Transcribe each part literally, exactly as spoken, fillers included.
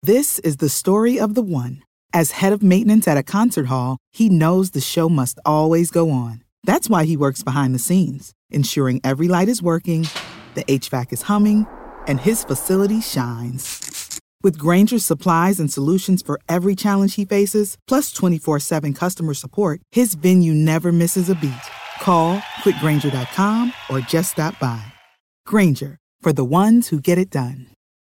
This is the story of the one. As head of maintenance at a concert hall, he knows the show must always go on. That's why he works behind the scenes, ensuring every light is working, the H V A C is humming, and his facility shines. With Grainger's supplies and solutions for every challenge he faces, plus twenty-four seven customer support, his venue never misses a beat. Call quick grainger dot com or just stop by. Grainger, for the ones who get it done.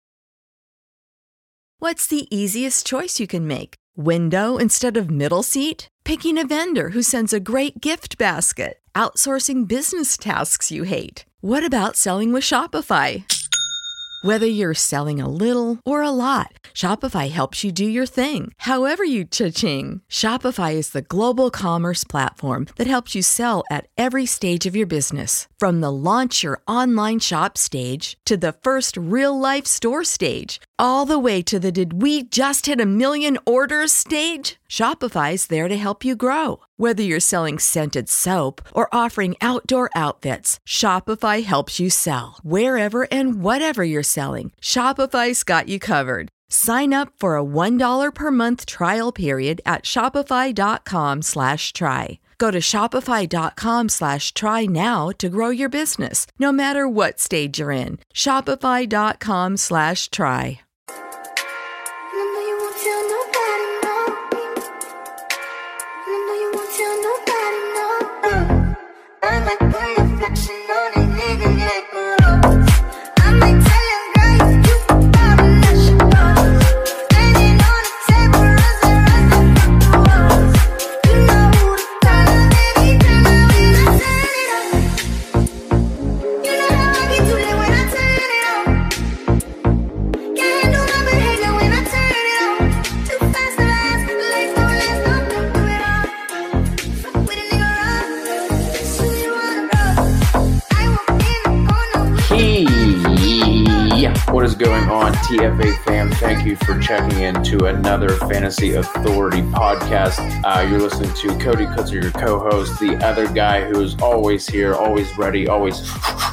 What's the easiest choice you can make? Window instead of middle seat? Picking a vendor who sends a great gift basket? Outsourcing business tasks you hate? What about selling with Shopify? Whether you're selling a little or a lot, Shopify helps you do your thing, however you cha-ching. Shopify is the global commerce platform that helps you sell at every stage of your business. From the launch your online shop stage to the first real-life store stage, all the way to the did we just hit a million orders stage. Shopify's there to help you grow. Whether you're selling scented soap or offering outdoor outfits, Shopify helps you sell. Wherever and whatever you're selling, Shopify's got you covered. Sign up for a one dollar per month trial period at shopify.com slash try. Go to shopify.com slash try now to grow your business, no matter what stage you're in. Shopify.com slash try. What is going on, T F A fam? Thank you for checking in to another Fantasy Authority podcast. Uh, you're listening to Cody Kutzer, your co-host, the other guy who is always here, always ready, always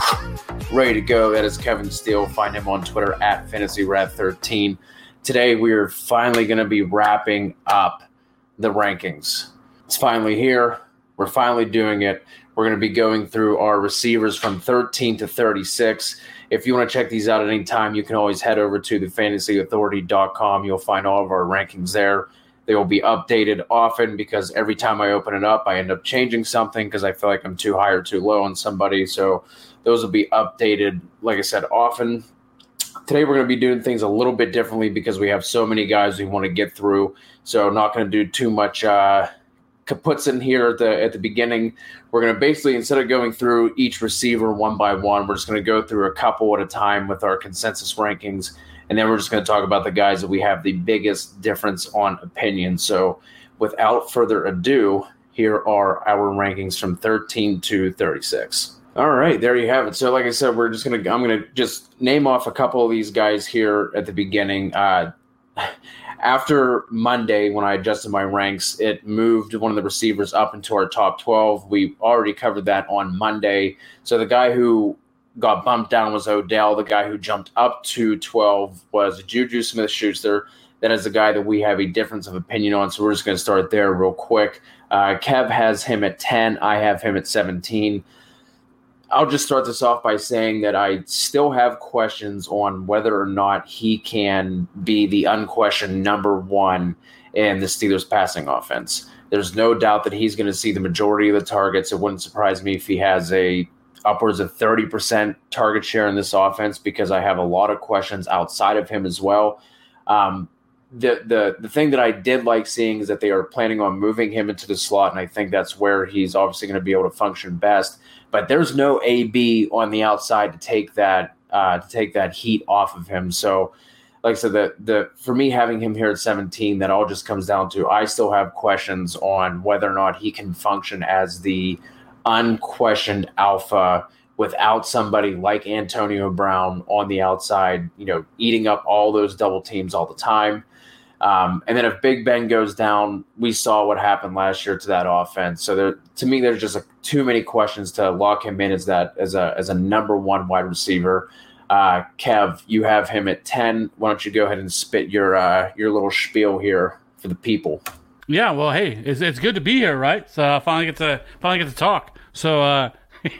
ready to go. That is Kevin Steele. Find him on Twitter at Fantasy Rad thirteen. Today, we are finally going to be wrapping up the rankings. It's finally here. We're finally doing it. We're going to be going through our receivers from thirteen to thirty-six. If you want to check these out at any time, you can always head over to the fantasy authority dot com. You'll find all of our rankings there. They will be updated often because every time I open it up, I end up changing something because I feel like I'm too high or too low on somebody. So those will be updated, like I said, often. Today we're going to be doing things a little bit differently because we have so many guys we want to get through. So not going to do too much uh, kaputs in here at the at the beginning. We're going to basically, instead of going through each receiver one by one, we're just going to go through a couple at a time with our consensus rankings, and then we're just going to talk about the guys that we have the biggest difference on opinion. So without further ado, here are our rankings from thirteen to thirty-six. All right, there you have it. So like I said, we're just going to, I'm going to just name off a couple of these guys here at the beginning. Uh, After Monday, when I adjusted my ranks, it moved one of the receivers up into our top twelve. We already covered that on Monday. So the guy who got bumped down was Odell. The guy who jumped up to twelve was Juju Smith-Schuster. That is the guy that we have a difference of opinion on, so we're just going to start there real quick. Uh, Kev has him at ten. I have him at seventeen. I'll just start this off by saying that I still have questions on whether or not he can be the unquestioned number one in the Steelers passing offense. There's no doubt that he's going to see the majority of the targets. It wouldn't surprise me if he has a upwards of thirty percent target share in this offense because I have a lot of questions outside of him as well. Um, the, the, the thing that I did like seeing is that they are planning on moving him into the slot, and I think that's where he's obviously going to be able to function best. But there's no A B on the outside to take that uh, to take that heat off of him. So, like I said, the the for me having him here at seventeen, that all just comes down to I still have questions on whether or not he can function as the unquestioned alpha without somebody like Antonio Brown on the outside, you know, eating up all those double teams all the time. Um, and then if Big Ben goes down, we saw what happened last year to that offense. So there, to me, there's just a, too many questions to lock him in as that as a as a number one wide receiver. Uh, Kev, you have him at ten. Why don't you go ahead and spit your uh, your little spiel here for the people? Yeah, well, hey, it's it's good to be here, right? So I finally get to finally get to talk. So, uh,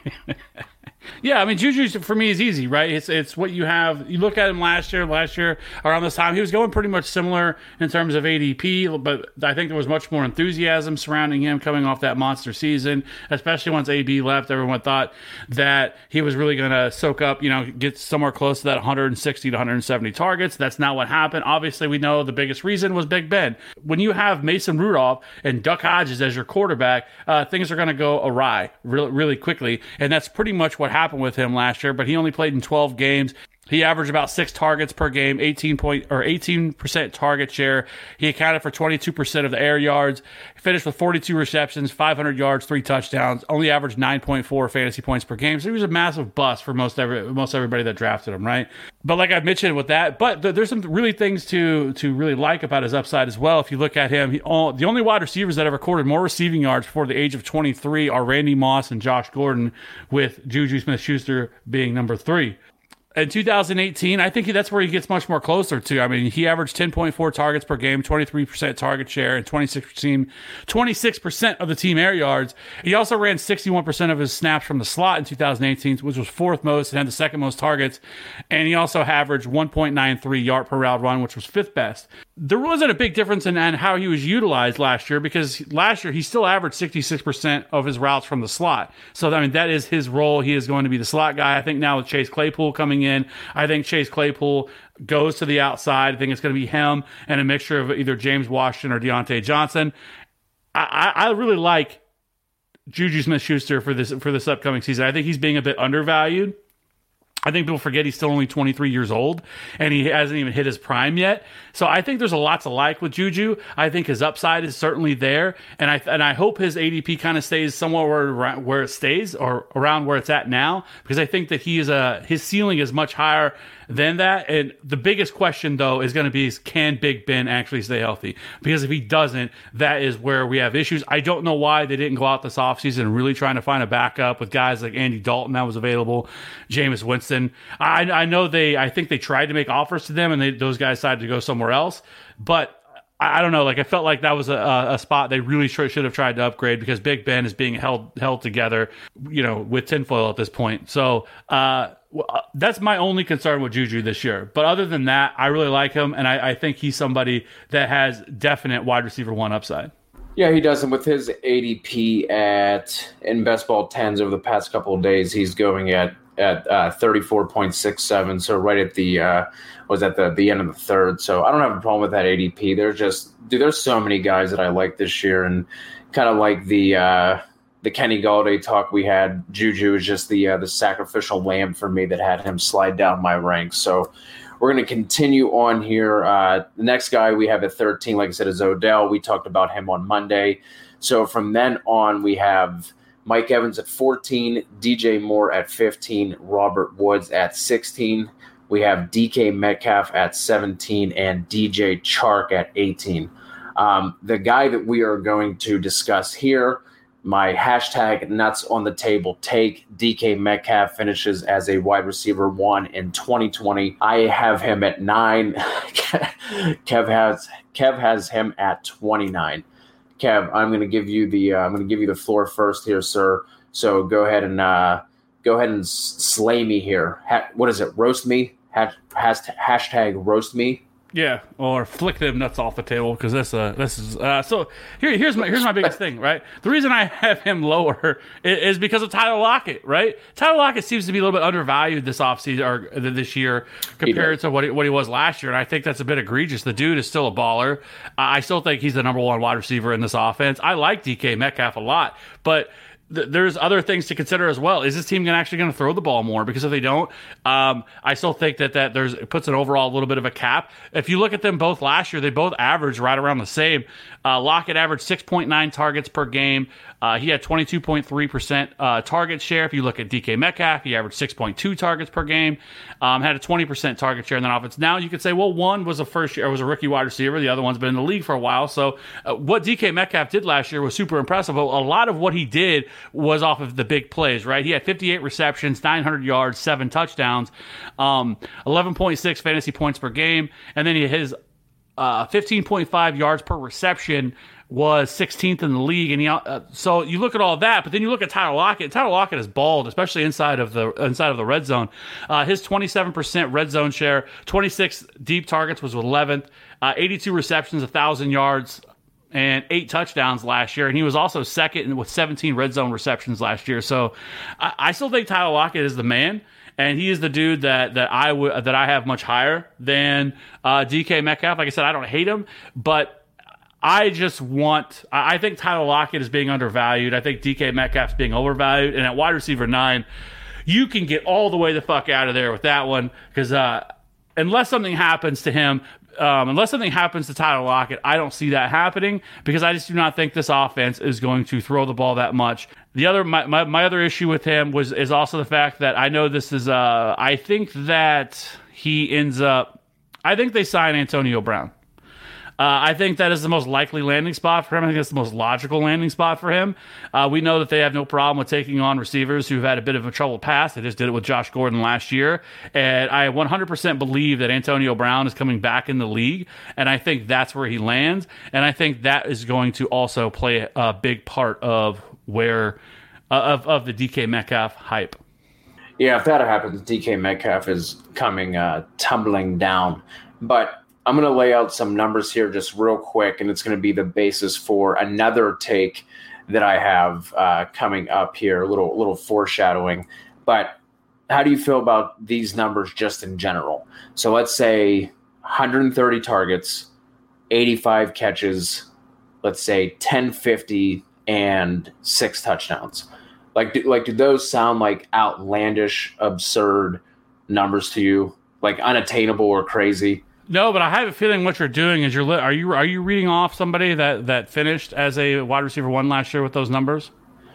yeah, I mean, Juju for me is easy, right? It's it's what you have. You look at him last year. Last year around this time, he was going pretty much similar in terms of A D P, but I think there was much more enthusiasm surrounding him coming off that monster season, especially once A B left. Everyone thought that he was really going to soak up, you know, get somewhere close to that one hundred sixty to one hundred seventy targets. That's not what happened. Obviously, we know the biggest reason was Big Ben. When you have Mason Rudolph and Duck Hodges as your quarterback, uh, things are going to go awry really, really quickly, and that's pretty much what happened with him last year, but he only played in twelve games. He averaged about six targets per game, eighteen point or eighteen percent target share. He accounted for twenty-two percent of the air yards. He finished with forty-two receptions, five hundred yards, three touchdowns. Only averaged nine point four fantasy points per game. So he was a massive bust for most every most everybody that drafted him, right? But like I mentioned with that, but th- there's some really things to to really like about his upside as well. If you look at him, he, all, the only wide receivers that have recorded more receiving yards before the age of twenty-three are Randy Moss and Josh Gordon, with Juju Smith-Schuster being number three. In two thousand eighteen, I think that's where he gets much more closer to. I mean, he averaged ten point four targets per game, twenty-three percent target share, and twenty-six percent of the team air yards. He also ran sixty-one percent of his snaps from the slot in two thousand eighteen, which was fourth most and had the second most targets. And he also averaged one point nine three yard per route run, which was fifth best. There wasn't a big difference in, in how he was utilized last year, because last year he still averaged sixty-six percent of his routes from the slot. So, I mean, that is his role. He is going to be the slot guy. I think now with Chase Claypool coming in, I think Chase Claypool goes to the outside. I think it's going to be him and a mixture of either James Washington or Deontay Johnson. I, I, I really like Juju Smith-Schuster for this for this upcoming season. I think he's being a bit undervalued. I think people forget he's still only twenty-three years old and he hasn't even hit his prime yet. So I think there's a lot to like with Juju. I think his upside is certainly there, and I and I hope his A D P kind of stays somewhere where where it stays or around where it's at now, because I think that he is a his ceiling is much higher than that. And the biggest question though is going to be is, can Big Ben actually stay healthy? Because if he doesn't, that is where we have issues. I don't know why they didn't go out this offseason really trying to find a backup with guys like Andy Dalton that was available, Jameis Winston. I, I know they, I think they tried to make offers to them and they, those guys decided to go somewhere else. But I, I don't know, like I felt like that was a, a spot they really should, should have tried to upgrade, because Big Ben is being held held together, you know, with tinfoil at this point. So uh, that's my only concern with Juju this year. But other than that, I really like him, and I, I think he's somebody that has definite wide receiver one upside. Yeah, he does. And with his A D P at in best ball tens over the past couple of days, he's going at at uh, thirty-four point six seven. So right at the uh, was at the the end of the third. So I don't have a problem with that A D P. There's just dude, there's so many guys that I like this year, and kind of like the uh, the Kenny Galladay talk we had. Juju is just the uh, the sacrificial lamb for me that had him slide down my ranks. So we're going to continue on here. Uh, the next guy we have at thirteen, like I said, is Odell. We talked about him on Monday. So from then on, we have Mike Evans at fourteen, D J Moore at fifteen, Robert Woods at sixteen. We have D K Metcalf at seventeen and D J Chark at eighteen. Um, the guy that we are going to discuss here, my hashtag nuts on the table take, D K Metcalf finishes as a wide receiver one in twenty twenty. I have him at nine. Kev has Kev has him at twenty-nine. Kev, I'm going to give you the uh, I'm going to give you the floor first here, sir. So go ahead and uh, go ahead and slay me here. Ha- what is it? Roast me? Ha- has- hashtag roast me. Yeah, or flick them nuts off the table, because this uh this is uh so here here's my here's my biggest thing, right? The reason I have him lower is, is because of Tyler Lockett, right? Tyler Lockett seems to be a little bit undervalued this offseason or this year compared to what he, what he was last year, and I think that's a bit egregious. The dude is still a baller. Uh, I still think he's the number one wide receiver in this offense. I like D K Metcalf a lot, but there's other things to consider as well. Is this team gonna actually going to throw the ball more? Because if they don't, um, I still think that that there's it puts an overall little bit of a cap. If you look at them both last year, they both averaged right around the same. Uh, Lockett averaged six point nine targets per game. Uh, he had twenty-two point three percent uh, target share. If you look at D K Metcalf, he averaged six point two targets per game. Um, had a twenty percent target share in that offense. Now you could say, well, one was a first year, was a rookie wide receiver. The other one's been in the league for a while. So uh, what D K Metcalf did last year was super impressive. A lot of what he did was off of the big plays, right? He had fifty-eight receptions, nine hundred yards, seven touchdowns, um, eleven point six fantasy points per game, and then he, his uh, fifteen point five yards per reception was sixteenth in the league. And he, uh, so you look at all that, but then you look at Tyler Lockett. Tyler Lockett is bald, especially inside of the inside of the red zone. Uh, his twenty-seven percent red zone share, twenty-six deep targets was eleventh, uh, eighty-two receptions, one thousand yards, and eight touchdowns last year. And he was also second with seventeen red zone receptions last year. So I, I still think Tyler Lockett is the man. And he is the dude that that I would that I have much higher than uh, D K Metcalf. Like I said, I don't hate him, but I just want – I think Tyler Lockett is being undervalued. I think D K Metcalf's being overvalued. And at wide receiver nine, you can get all the way the fuck out of there with that one because uh, unless something happens to him, um, unless something happens to Tyler Lockett, I don't see that happening because I just do not think this offense is going to throw the ball that much. The other my, my, my other issue with him was is also the fact that I know this is uh, – I think that he ends up – I think they sign Antonio Brown. Uh, I think that is the most likely landing spot for him. I think that's the most logical landing spot for him. Uh, we know that they have no problem with taking on receivers who've had a bit of a troubled past. They just did it with Josh Gordon last year. And I one hundred percent believe that Antonio Brown is coming back in the league. And I think that's where he lands. And I think that is going to also play a big part of where uh, of, of the D K Metcalf hype. Yeah, if that happens, D K Metcalf is coming uh, tumbling down. But I'm going to lay out some numbers here just real quick, and it's going to be the basis for another take that I have uh, coming up here, a little, little foreshadowing. But how do you feel about these numbers just in general? So let's say one hundred thirty targets, eighty-five catches, let's say ten fifty, and six touchdowns. Like, do, like, do those sound like outlandish, absurd numbers to you? Like unattainable or crazy? No, but I have a feeling what you're doing is you're li- are you are you reading off somebody that, that finished as a wide receiver one last year with those numbers?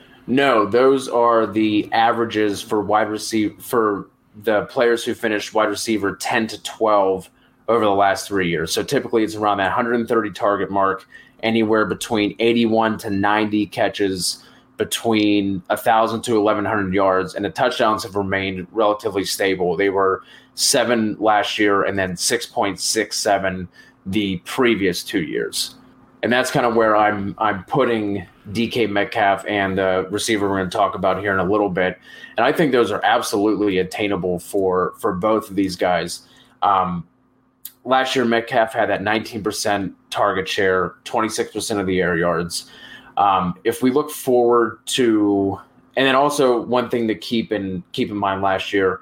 No, those are the averages for wide receiver for the players who finished wide receiver ten to twelve over the last three years. So typically it's around that one hundred thirty target mark, anywhere between eighty-one to ninety catches, between one thousand to eleven hundred yards, and the touchdowns have remained relatively stable. They were seven last year and then six point six seven the previous two years. And that's kind of where I'm I'm putting D K Metcalf and the receiver we're going to talk about here in a little bit. And I think those are absolutely attainable for, for both of these guys. Um, last year, Metcalf had that nineteen percent target share, twenty-six percent of the air yards. Um, if we look forward to – and then also one thing to keep in keep in mind last year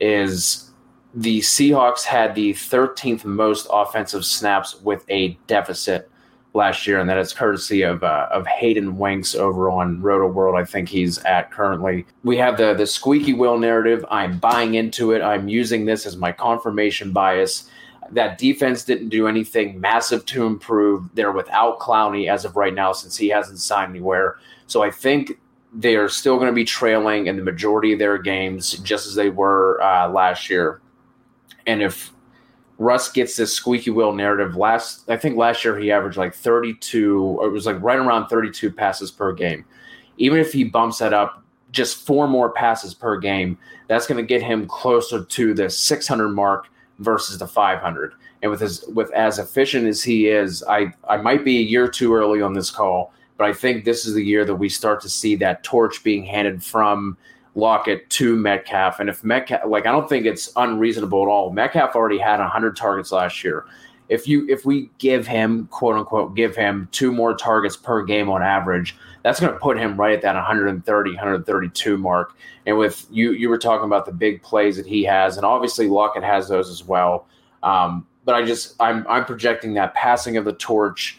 is – the Seahawks had the thirteenth most offensive snaps with a deficit last year, and that is courtesy of uh, of Hayden Winks over on Roto World. I think he's at currently. We have the the squeaky wheel narrative. I'm buying into it. I'm using this as my confirmation bias. That defense didn't do anything massive to improve. They're without Clowney as of right now since he hasn't signed anywhere. So I think they are still going to be trailing in the majority of their games, just as they were uh, last year. And if Russ gets this squeaky wheel narrative, last I think last year he averaged like thirty-two, or it was like right around thirty-two passes per game. Even if he bumps that up just four more passes per game, that's going to get him closer to the six hundred mark versus the five hundred. And with his with as efficient as he is, I, I might be a year too early on this call, but I think this is the year that we start to see that torch being handed from Lockett to Metcalf. And if Metcalf, like, I don't think it's unreasonable at all. Metcalf already had one hundred targets last year. If you if we give him, quote unquote, give him two more targets per game on average, that's going to put him right at that one hundred thirty, one hundred thirty-two mark. And with you, you were talking about the big plays that he has, and obviously Lockett has those as well. Um, but I just I'm I'm projecting that passing of the torch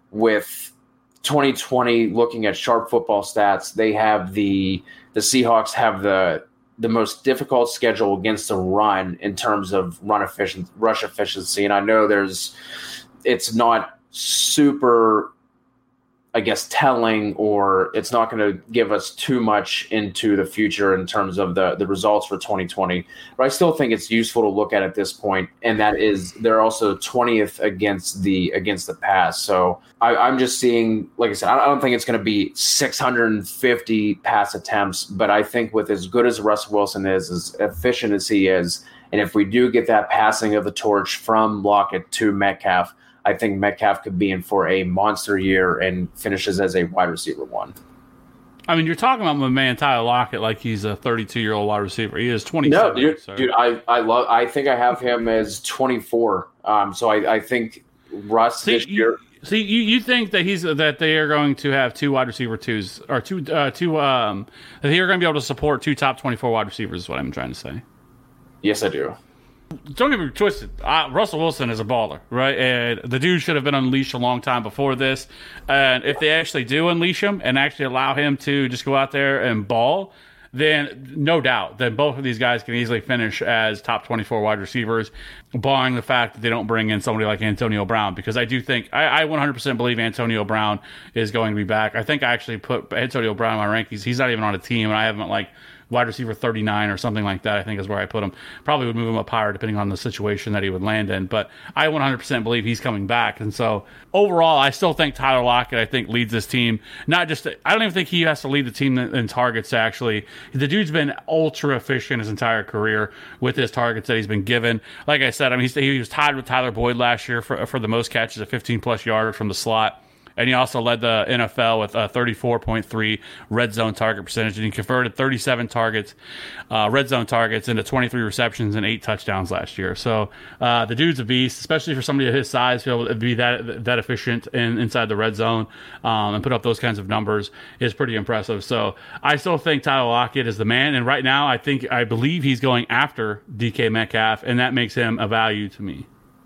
with twenty twenty. Looking at Sharp Football Stats, they have the the Seahawks have the the most difficult schedule against the run in terms of run efficient rush efficiency. And I know there's it's not super I guess, telling, or it's not going to give us too much into the future in terms of the, the results for twenty twenty. But I still think it's useful to look at at this point, and that is they're also twentieth against the against the pass. So I, I'm just seeing, like I said, I don't think it's going to be six hundred fifty pass attempts, but I think with as good as Russell Wilson is, as efficient as he is, and if we do get that passing of the torch from Lockett to Metcalf, I think Metcalf could be in for a monster year and finishes as a wide receiver one. I mean, you're talking about my man Tyler Lockett like he's a thirty-two-year-old wide receiver. He is twenty-seven. No, dude, so. dude I, I love. I think I have him as twenty-four. Um, so I, I think Russ see, this you, year. See, you, you think that he's that they are going to have two wide receiver twos or two uh, two um that they are going to be able to support two top twenty-four wide receivers is what I'm trying to say. Yes, I do. Don't get me twisted. Uh, Russell Wilson is a baller, right? And the dude should have been unleashed a long time before this. And if they actually do unleash him and actually allow him to just go out there and ball, then no doubt that both of these guys can easily finish as top twenty-four wide receivers, barring the fact that they don't bring in somebody like Antonio Brown. Because I do think, I, I one hundred percent believe Antonio Brown is going to be back. I think I actually put Antonio Brown in my rankings. He's not even on a team, and I haven't like wide receiver thirty-nine or something like that, I think is where I put him. Probably would move him up higher depending on the situation that he would land in. But I one hundred percent believe he's coming back. And so overall, I still think Tyler Lockett, I think, leads this team. Not just, I don't even think he has to lead the team in, in targets, actually. The dude's been ultra efficient his entire career with his targets that he's been given. Like I said, I mean, he's, he was tied with Tyler Boyd last year for, for the most catches at fifteen-plus yards from the slot. And he also led the N F L with a thirty-four point three red zone target percentage. And he converted thirty-seven targets, uh, red zone targets, into twenty-three receptions and eight touchdowns last year. So uh, the dude's a beast, especially for somebody of his size, to be able to be that that efficient in, inside the red zone um, and put up those kinds of numbers is pretty impressive. So I still think Tyler Lockett is the man. And right now, I think I believe he's going after D K Metcalf, and that makes him a value to me.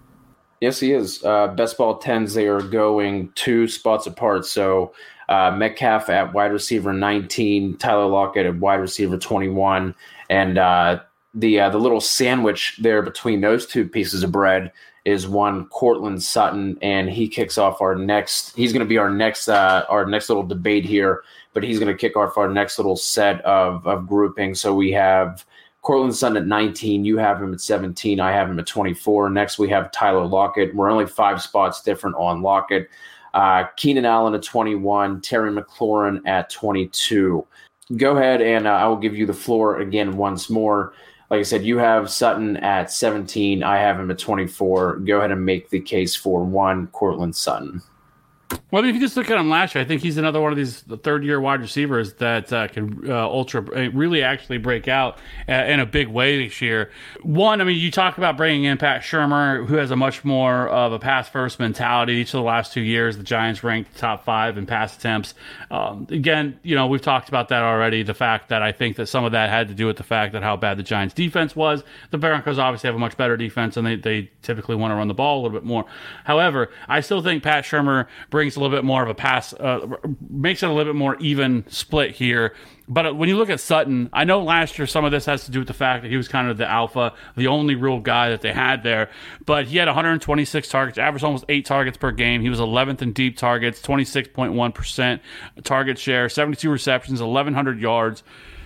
Yes, he is. Uh, best ball tens, they are going two spots apart. So uh, Metcalf at wide receiver nineteen, Tyler Lockett at wide receiver twenty-one. And uh, the uh, the little sandwich there between those two pieces of bread is one Courtland Sutton, and he kicks off our next. He's going to be our next uh, our next little debate here, but he's going to kick off our next little set of of grouping. So we have Courtland Sutton at nineteen, you have him at seventeen, I have him at twenty-four. Next, we have Tyler Lockett. We're only five spots different on Lockett. Uh, Keenan Allen at twenty-one, Terry McLaurin at twenty-two. Go ahead, and uh, I will give you the floor again once more. Like I said, you have Sutton at seventeen, I have him at twenty-four. Go ahead and make the case for one Courtland Sutton. Well, if you just look at him last year, I think he's another one of these third-year wide receivers that uh, can uh, ultra really actually break out uh, in a big way this year. One, I mean, you talk about bringing in Pat Shurmur, who has a much more of a pass-first mentality. Each of the last two years, the Giants ranked top five in pass attempts. Um, again, you know, we've talked about that already, the fact that I think that some of that had to do with the fact that how bad the Giants' defense was. The Broncos obviously have a much better defense, and they, they typically want to run the ball a little bit more. However, I still think Pat Shurmur brings a little bit more of a pass, uh, makes it a little bit more even split here. But when you look at Sutton, I know last year some of this has to do with the fact that he was kind of the alpha, the only real guy that they had there. But he had one hundred twenty-six targets, averaged almost eight targets per game. He was eleventh in deep targets, twenty-six point one percent target share, seventy-two receptions, eleven hundred yards.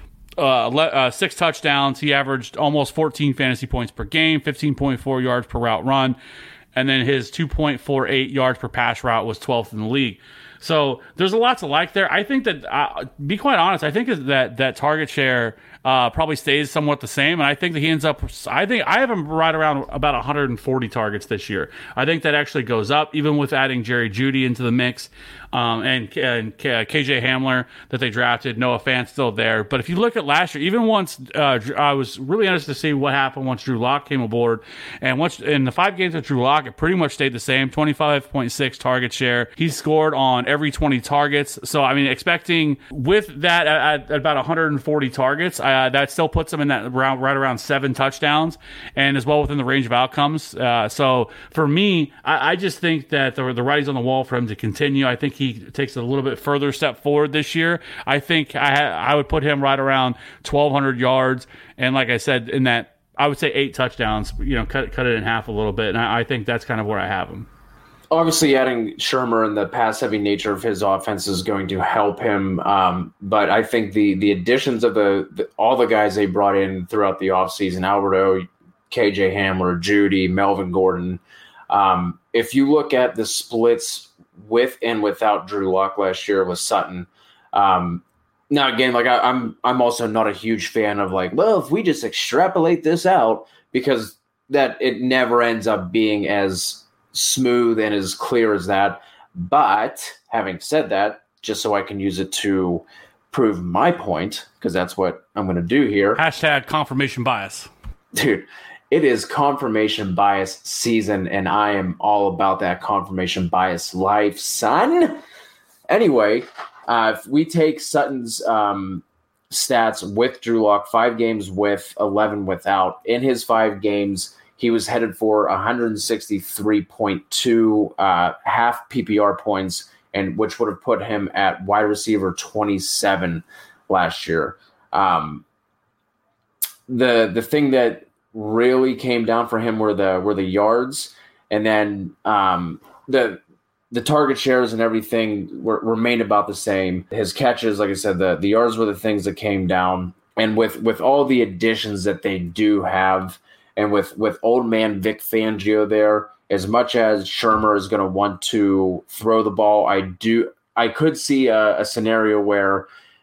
Uh, uh, six touchdowns. He averaged almost fourteen fantasy points per game, fifteen point four yards per route run. And then his two point four eight yards per pass route was twelfth in the league. So there's a lot to like there. I think that, uh, be quite honest, I think that that target share uh, probably stays somewhat the same. And I think that he ends up, I think I have him right around about one hundred forty targets this year. I think that actually goes up, even with adding Jerry Jeudy into the mix. Um, and, and K J Hamler that they drafted. Noah Fant still there. But if you look at last year, even once uh, I was really interested to see what happened once Drew Lock came aboard. And once in the five games with Drew Lock, it pretty much stayed the same, twenty-five point six target share. He scored on every twenty targets. So, I mean, expecting with that at, at about one hundred forty targets, uh, that still puts him in that round, right around seven touchdowns and as well within the range of outcomes. Uh, so, for me, I, I just think that the, the writing's on the wall for him to continue. I think he takes a little bit further step forward this year. I think I ha- I would put him right around twelve hundred yards, and like I said, in that I would say eight touchdowns. You know, cut cut it in half a little bit, and I, I think that's kind of where I have him. obviously adding Shermer and the pass-heavy nature of his offense is going to help him. Um, but I think the the additions of the, the all the guys they brought in throughout the offseason, Alberto, K J Hamler, Judy, Melvin Gordon, um, if you look at the splits with and without Drew Lock last year with Sutton, um, now again, like I, I'm I'm also not a huge fan of like, well, if we just extrapolate this out, because that it never ends up being as smooth and as clear as that. But having said that, just so I can use it to prove my point, because that's what I'm going to do here. Hashtag confirmation bias. Dude, it is confirmation bias season, and I am all about that confirmation bias life, son. Anyway, uh, if we take Sutton's um, stats with Drew Lock, five games with, eleven without. In his five games, he was headed for one sixty-three point two uh, half P P R points, and which would have put him at wide receiver twenty-seven last year. Um, the the thing that really came down for him were the were the yards, and then um, the the target shares and everything were, remained about the same. His catches, like I said, the the yards were the things that came down, and with with all the additions that they do have. And with, with old man Vic Fangio there, as much as Shermer is going to want to throw the ball, I do I could see a, a scenario where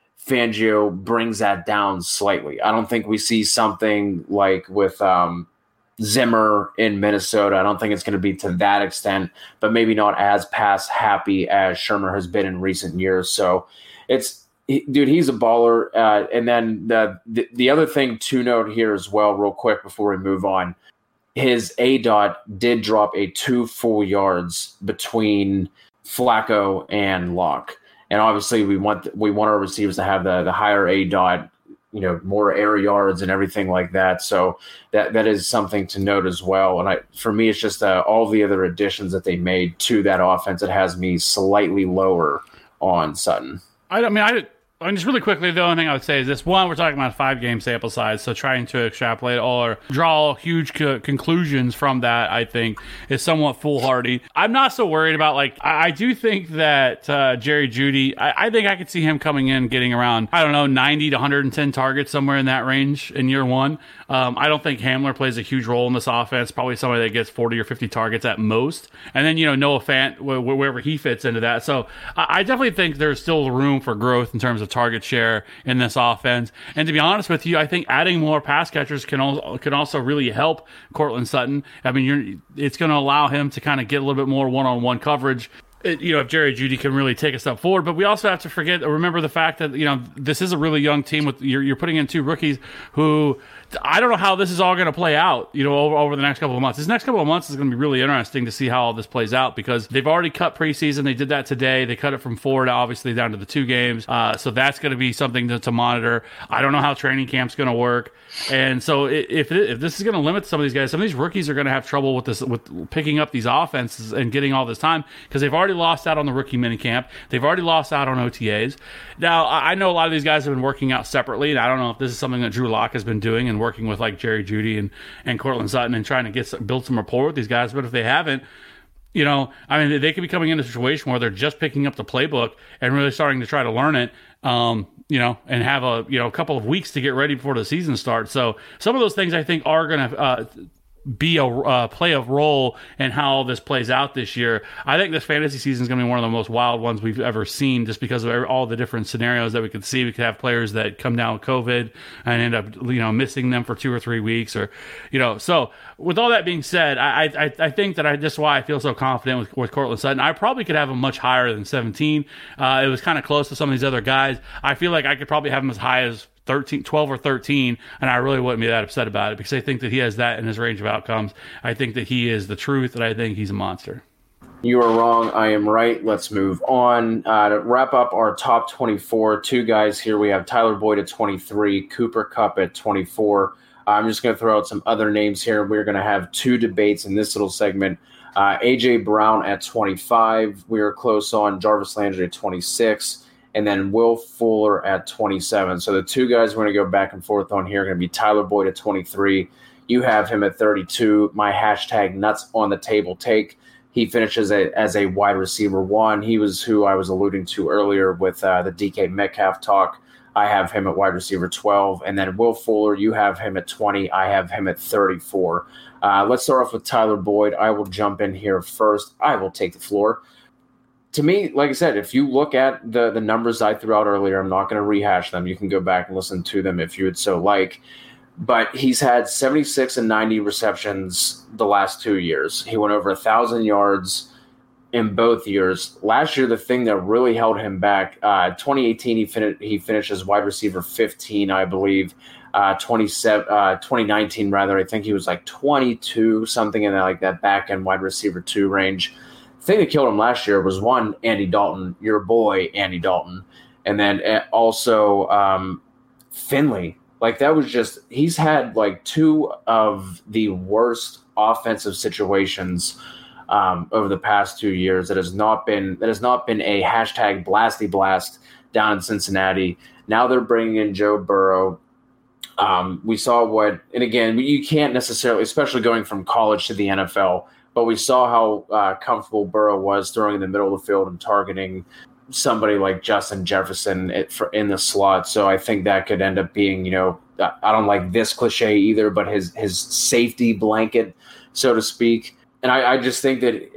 Fangio brings that down slightly. I don't think we see something like with um, Zimmer in Minnesota. I don't think it's going to be to that extent, but maybe not as pass happy as Shermer has been in recent years. So it's He, dude, he's a baller. Uh, and then the, the the other thing to note here as well, real quick before we move on, his A DOT did drop a two full yards between Flacco and Locke. And obviously, we want we want our receivers to have the the higher A DOT, you know, more air yards and everything like that. So that that is something to note as well. And I, for me, it's just uh, all the other additions that they made to that offense that has me slightly lower on Sutton. I, I mean, I. I mean, just really quickly, the only thing I would say is this. One, we're talking about a five-game sample size, so trying to extrapolate or draw huge co- conclusions from that, I think, is somewhat foolhardy. I'm not so worried about, like, I, I do think that uh, Jerry Jeudy, I, I think I could see him coming in getting around, I don't know, ninety to one hundred ten targets, somewhere in that range in year one. Um, I don't think Hamler plays a huge role in this offense, probably somebody that gets forty or fifty targets at most. And then, you know, Noah Fant, wh- wherever he fits into that. So I, I definitely think there's still room for growth in terms of target share in this offense. And to be honest with you, I think adding more pass catchers can also, can also really help Courtland Sutton. I mean, you're, it's going to allow him to kind of get a little bit more one-on-one coverage. It, you know, if Jerry Jeudy can really take a step forward. But we also have to forget, remember the fact that, you know, this is a really young team with you're, you're putting in two rookies who I don't know how this is all going to play out, you know, over, over the next couple of months. This next couple of months is going to be really interesting to see how all this plays out because they've already cut preseason. They did that today. They cut it from four to obviously down to the two games. Uh, so that's going to be something to, to monitor. I don't know how training camp's going to work. And so if it, if this is going to limit some of these guys, some of these rookies are going to have trouble with this, with picking up these offenses and getting all this time because they've already lost out on the rookie minicamp. They've already lost out on O T As. Now, I know a lot of these guys have been working out separately, and I don't know if this is something that Drew Lock has been doing and working with like Jerry Jeudy and, and Courtland Sutton and trying to get some, build some rapport with these guys. But if they haven't, you know, I mean, they could be coming in a situation where they're just picking up the playbook and really starting to try to learn it. Um, you know, and have a, you know, a couple of weeks to get ready before the season starts. So some of those things I think are going to uh, be a uh, play a role in how this plays out this year. I think this fantasy season is going to be one of the most wild ones we've ever seen just because of all the different scenarios that we could see. We could have players that come down with COVID and end up, you know, missing them for two or three weeks or, you know, so with all that being said, I I, I think that I just why I feel so confident with, with Courtland Sutton. I probably could have him much higher than seventeen. Uh, it was kind of close to some of these other guys. I feel like I could probably have him as high as thirteen, twelve or thirteen, and I really wouldn't be that upset about it because I think that he has that in his range of outcomes. I think that he is the truth, and I think he's a monster. You are wrong. I am right. Let's move on. Uh, to wrap up our top twenty-four, two guys here. We have Tyler Boyd at twenty-three, Cooper Kupp at twenty-four. Uh, I'm just going to throw out some other names here. We're going to have two debates in this little segment. Uh, A J Brown at twenty-five. We are close on Jarvis Landry at twenty-six. And then Will Fuller at twenty-seven. So the two guys we're going to go back and forth on here are going to be Tyler Boyd at twenty-three. You have him at thirty-two. My hashtag nuts on the table take. he finishes a, as a wide receiver one. He was who I was alluding to earlier with uh, the D K Metcalf talk. I have him at wide receiver twelve. And then Will Fuller, you have him at twenty. I have him at thirty-four. Uh, let's start off with Tyler Boyd. I will jump in here first. I will take the floor. To me, like I said, if you look at the, the numbers I threw out earlier, I'm not going to rehash them. You can go back and listen to them if you would so like. But he's had seventy-six and ninety receptions the last two years. He went over one thousand yards in both years. Last year, the thing that really held him back, uh, twenty eighteen, he, fin- he finished as wide receiver fifteen, I believe. Uh, twenty-seven, uh, twenty nineteen, rather, I think he was like twenty-two, something in that, like that back end wide receiver two range. The thing that killed him last year was, one, Andy Dalton, your boy, Andy Dalton. And then also um, Finley. Like, that was just – he's had, like, two of the worst offensive situations um, over the past two years that has not been that has not been a hashtag blasty blast down in Cincinnati. Now they're bringing in Joe Burrow. Um, we saw what – and, again, you can't necessarily – especially going from college to the N F L, but we saw how uh, comfortable Burrow was throwing in the middle of the field and targeting – somebody like Justin Jefferson in the slot. So I think that could end up being, you know, I don't like this cliche either, but his, his safety blanket, so to speak. And I, I just think that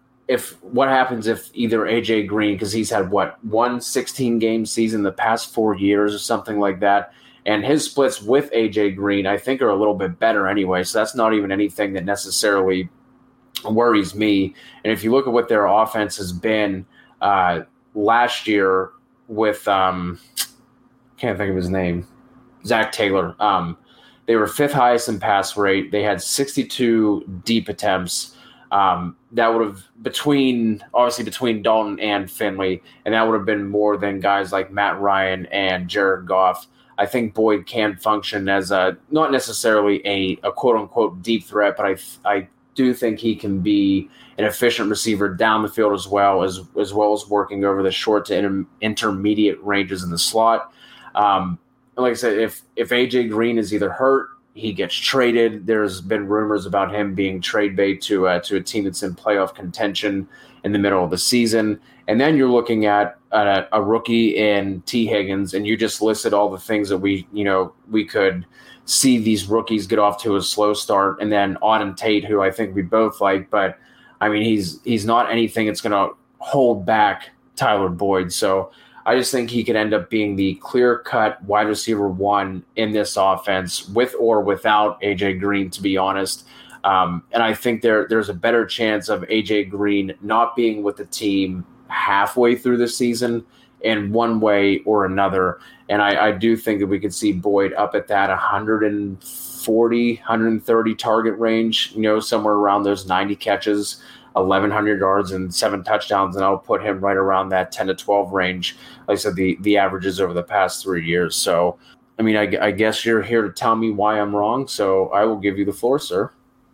if what happens if either A J Green, because he's had what, one sixteen game season the past four years or something like that. And his splits with A J Green, I think, are a little bit better anyway. So that's not even anything that necessarily worries me. And if you look at what their offense has been, uh, last year with um can't think of his name, Zach Taylor. Um, they were fifth highest in pass rate. They had sixty-two deep attempts. Um, that would have between obviously between Dalton and Finley, and that would have been more than guys like Matt Ryan and Jared Goff. I think Boyd can function as a not necessarily a, a quote unquote deep threat, but I I do think he can be an efficient receiver down the field as well as as well as working over the short to inter- intermediate ranges in the slot. Um, and like I said, if if A J Green is either hurt, he gets traded. There's been rumors about him being trade bait to uh, to a team that's in playoff contention in the middle of the season. And then you're looking at a, a rookie in T. Higgins, and you just listed all the things that we you know we could see these rookies get off to a slow start, and then Auden Tate, who I think we both like, but I mean, he's he's not anything that's going to hold back Tyler Boyd. So I just think he could end up being the clear-cut wide receiver one in this offense, with or without A J Green, to be honest. Um, and I think there there's a better chance of A J Green not being with the team halfway through the season in one way or another. And I, I do think that we could see Boyd up at that one forty, one thirty target range, you know, somewhere around those ninety catches, eleven hundred yards and seven touchdowns. And I'll put him right around that ten to twelve range. Like I said, the, the averages over the past three years. So, I mean, I, I guess you're here to tell me why I'm wrong. So I will give you the floor, sir.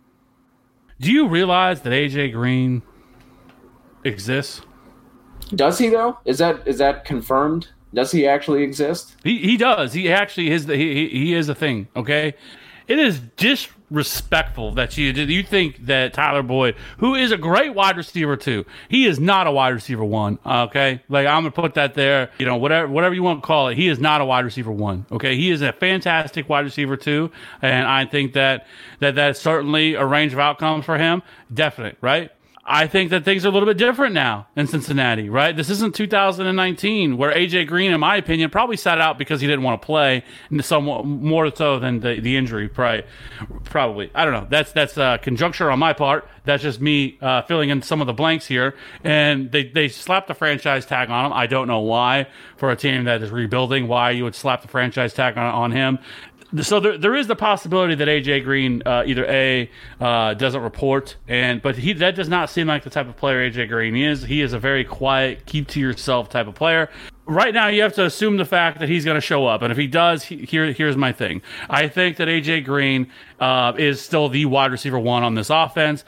Do you realize that A J Green exists? Does he though? Is that is that confirmed? Does he actually exist? He he does. He actually is the he he is a thing. Okay, it is disrespectful that you you think that Tyler Boyd, who is a great wide receiver too, he is not a wide receiver one. Okay, like I'm gonna put that there. You know, whatever whatever you want to call it, he is not a wide receiver one. Okay, he is a fantastic wide receiver too, and I think that that that's certainly a range of outcomes for him. Definite, right? I think that things are a little bit different now in Cincinnati, right? This isn't two thousand nineteen where A J Green, in my opinion, probably sat out because he didn't want to play, and somewhat more so than the, the injury. Probably, probably. I don't know. That's that's uh, conjecture on my part. That's just me uh, filling in some of the blanks here. And they, they slapped the franchise tag on him. I don't know why, for a team that is rebuilding, why you would slap the franchise tag on, on him. So there, there is the possibility that A J Green uh, either A uh, doesn't report, and but he that does not seem like the type of player A J Green is. He is a very quiet, keep to yourself type of player. Right now, you have to assume the fact that he's going to show up, and if he does, he, here here's my thing. I think that A J Green uh, is still the wide receiver one on this offense.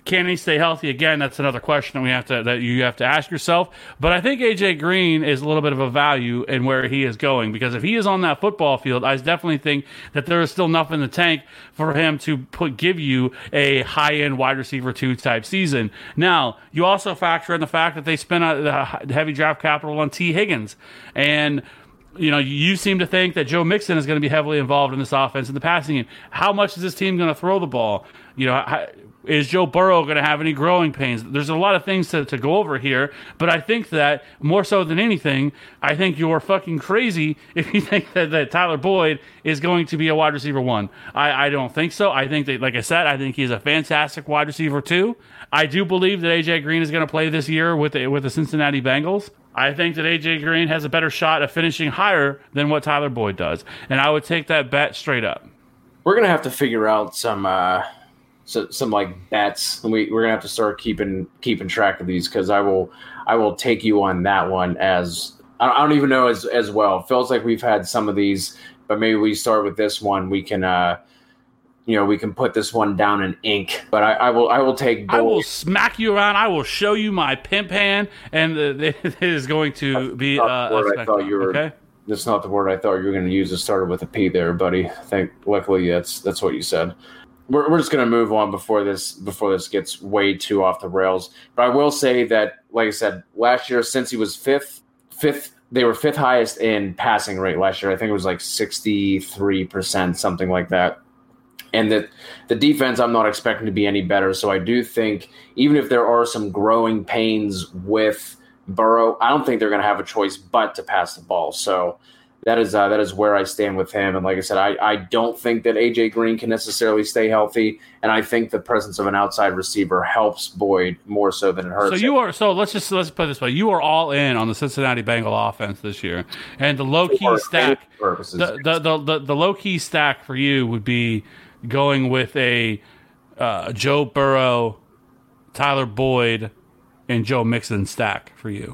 can he stay healthy? Again, that's another question that we have to that you have to ask yourself. But I think A J Green is a little bit of a value in where he is going, because if he is on that football field, I definitely think that there is still enough in the tank for him to put give you a high-end wide receiver two type season. Now, you also factor in the fact that they spent a, a heavy draft capital on T. Higgins, and you know, you seem to think that Joe Mixon is going to be heavily involved in this offense in the passing game. How much is this team going to throw the ball? You know, how, is Joe Burrow going to have any growing pains? There's a lot of things to, to go over here, but I think that more so than anything, I think you're fucking crazy if you think that, that Tyler Boyd is going to be a wide receiver one. I, I don't think so. I think that, like I said, I think he's a fantastic wide receiver two. I do believe that A J Green is going to play this year with the, with the Cincinnati Bengals. I think that A J Green has a better shot of finishing higher than what Tyler Boyd does, and I would take that bet straight up. We're going to have to figure out some uh, so, some like bets. We, we're going to have to start keeping keeping track of these, because I will I will take you on that one as I don't even know as as well. It feels like we've had some of these, but maybe we start with this one. We can uh, you know we can put this one down in ink. But I, I will I will take. Bold. I will smack you around. I will show you my pimp hand, and it is going to That's be. not the Uh, word I thought you were. Okay? That's not the word I thought you were going to use. It started with a P there, buddy. I think luckily that's that's what you said. We're we're just going to move on before this before this gets way too off the rails. But I will say that, like I said, last year, since he was fifth, fifth, they were fifth highest in passing rate last year. I think it was like sixty-three percent, something like that. And the the defense, I'm not expecting to be any better. So I do think, even if there are some growing pains with Burrow, I don't think they're going to have a choice but to pass the ball. So that is uh, that is where I stand with him. And like I said, I, I don't think that A J Green can necessarily stay healthy. And I think the presence of an outside receiver helps Boyd more so than it hurts. So you are so let's just let's put it this way: you are all in on the Cincinnati Bengal offense this year, and the low key stack, the the, the the the low key stack for you would be going with a uh, Joe Burrow, Tyler Boyd, and Joe Mixon stack for you.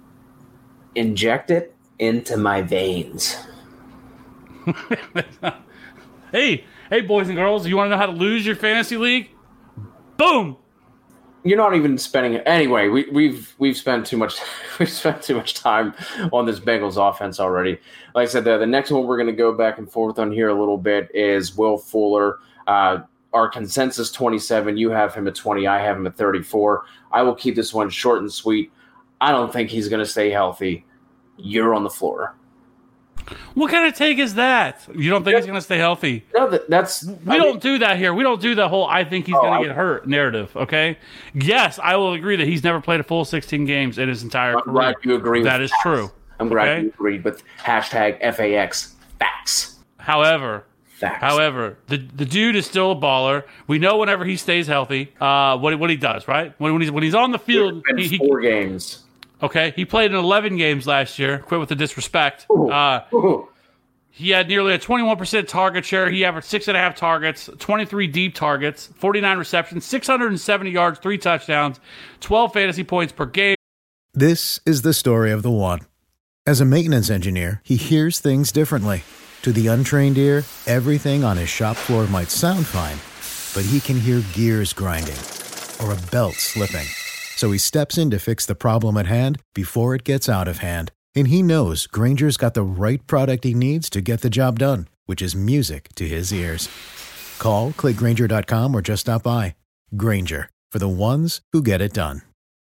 Inject it into my veins. hey, hey, boys and girls, you want to know how to lose your fantasy league? Boom. You're not even spending it anyway. We, we've we've spent too much we've spent too much time on this Bengals offense already. Like I said, the, the next one we're going to go back and forth on here a little bit is Will Fuller. Uh, our consensus twenty-seven. You have him at twenty. I have him at thirty-four. I will keep this one short and sweet. I don't think he's going to stay healthy. You're on the floor. What kind of take is that? You don't think he's going to stay healthy? No, that, that's. We I don't mean, do that here. We don't do the whole I think he's Oh, going I- to get hurt narrative, okay? Yes, I will agree that he's never played a full sixteen games in his entire I'm career. glad you agree with That is facts. true. I'm glad okay? you agreed with hashtag F A X facts. However, Facts. however, the the dude is still a baller. We know whenever he stays healthy, uh, what what he does, right? When when he's when he's on the field, It's been he, he four games. okay. He played in eleven games last year. Quit with the disrespect. Ooh. Uh, Ooh. He had nearly a twenty-one percent target share. He averaged six and a half targets, twenty-three deep targets, forty-nine receptions, six hundred seventy yards, three touchdowns, twelve fantasy points per game. This is the story of the one. As a maintenance engineer, he hears things differently. To the untrained ear, everything on his shop floor might sound fine, but he can hear gears grinding or a belt slipping. So he steps in to fix the problem at hand before it gets out of hand. And he knows Granger's got the right product he needs to get the job done, which is music to his ears. Call, click Granger dot com, or just stop by. Granger, for the ones who get it done.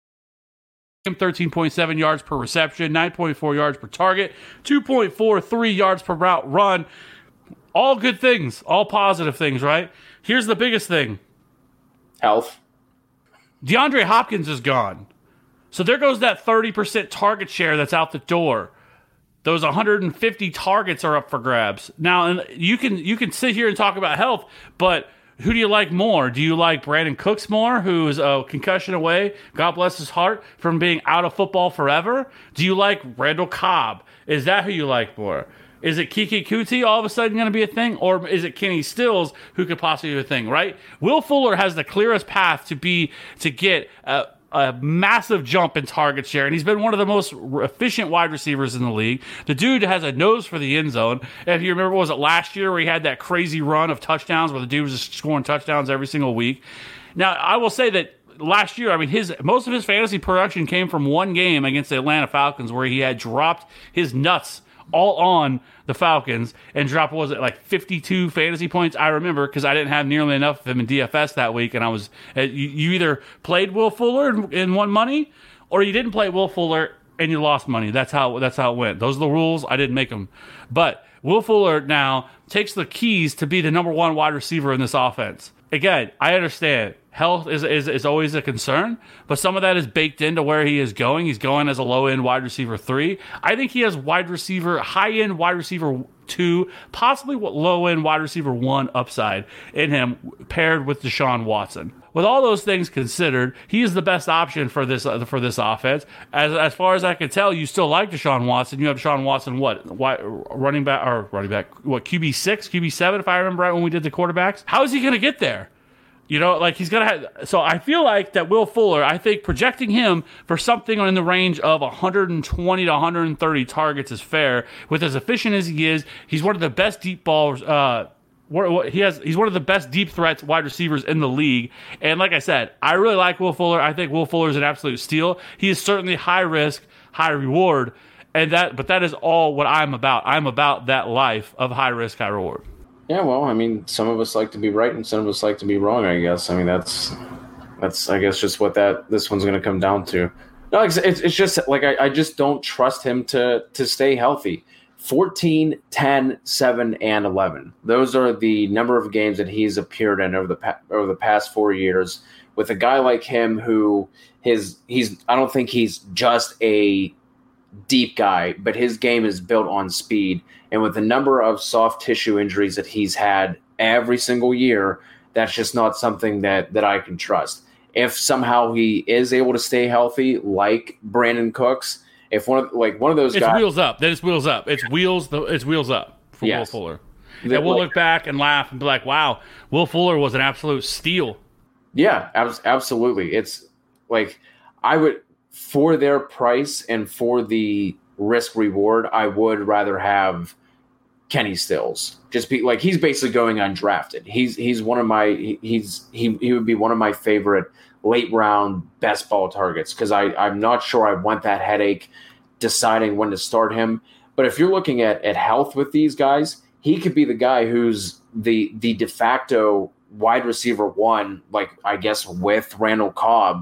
thirteen point seven yards per reception, nine point four yards per target, two point four three yards per route run. All good things, all positive things, right? Here's the biggest thing. Health. DeAndre Hopkins is gone. So there goes that thirty percent target share that's out the door. Those one hundred fifty targets are up for grabs. Now, and you can you can sit here and talk about health, but who do you like more? Do you like Brandon Cooks more, who is a concussion away, God bless his heart, from being out of football forever? Do you like Randall Cobb? Is that who you like more? Is it Kiki Kuti all of a sudden going to be a thing? Or is it Kenny Stills who could possibly be a thing, right? Will Fuller has the clearest path to be to get a, a massive jump in target share, and he's been one of the most efficient wide receivers in the league. The dude has a nose for the end zone. If you remember, was it last year where he had that crazy run of touchdowns where the dude was just scoring touchdowns every single week? Now, I will say that last year, I mean, his most of his fantasy production came from one game against the Atlanta Falcons where he had dropped his nuts all on the Falcons and dropped, what was it, like fifty-two fantasy points? I remember because I didn't have nearly enough of him in D F S that week, and I was you, you either played Will Fuller and, and won money, or you didn't play Will Fuller and you lost money. That's how that's how it went. Those are the rules. I didn't make them, but Will Fuller now takes the keys to be the number one wide receiver in this offense. Again, I understand health is, is is always a concern, but some of that is baked into where he is going. He's going as a low-end wide receiver three. I think he has wide receiver, high-end wide receiver two, possibly low-end wide receiver one upside in him, paired with Deshaun Watson. With all those things considered, he is the best option for this uh, for this offense. As as far as I can tell, you still like Deshaun Watson. You have Deshaun Watson, what, why, running back or running back, what, Q B six, Q B seven, if I remember right when we did the quarterbacks. How is he going to get there? You know, like he's gonna have. So I feel like that Will Fuller, I think projecting him for something in the range of one hundred twenty to one hundred thirty targets is fair. With as efficient as he is, he's one of the best deep balls. Uh, He has. He's one of the best deep threats wide receivers in the league. And like I said, I really like Will Fuller. I think Will Fuller is an absolute steal. He is certainly high risk, high reward, and that. But that is all what I'm about. I'm about that life of high risk, high reward. Yeah, well, I mean, some of us like to be right and some of us like to be wrong, I guess. I mean, that's that's I guess just what that this one's going to come down to. No, it's it's just like I, I just don't trust him to to stay healthy. fourteen, ten, seven, and eleven. Those are the number of games that he's appeared in over the pa- over the past four years. With a guy like him, who his he's I don't think he's just a deep guy, but his game is built on speed. And with the number of soft tissue injuries that he's had every single year, that's just not something that that I can trust. If somehow he is able to stay healthy, like Brandon Cooks. If one of like one of those it's guys, wheels up. Then it's wheels up. It's wheels. The it's wheels up for yes. Will Fuller. And we'll like, look back and laugh and be like, "Wow, Will Fuller was an absolute steal." Yeah, ab- absolutely. It's like I would for their price and for the risk reward, I would rather have Kenny Stills. Just be like he's basically going undrafted. He's he's one of my he's he he would be one of my favorite late round best ball targets because I I'm not sure I want that headache deciding when to start him. But if you're looking at at health with these guys, he could be the guy who's the the de facto wide receiver one, like I guess with Randall Cobb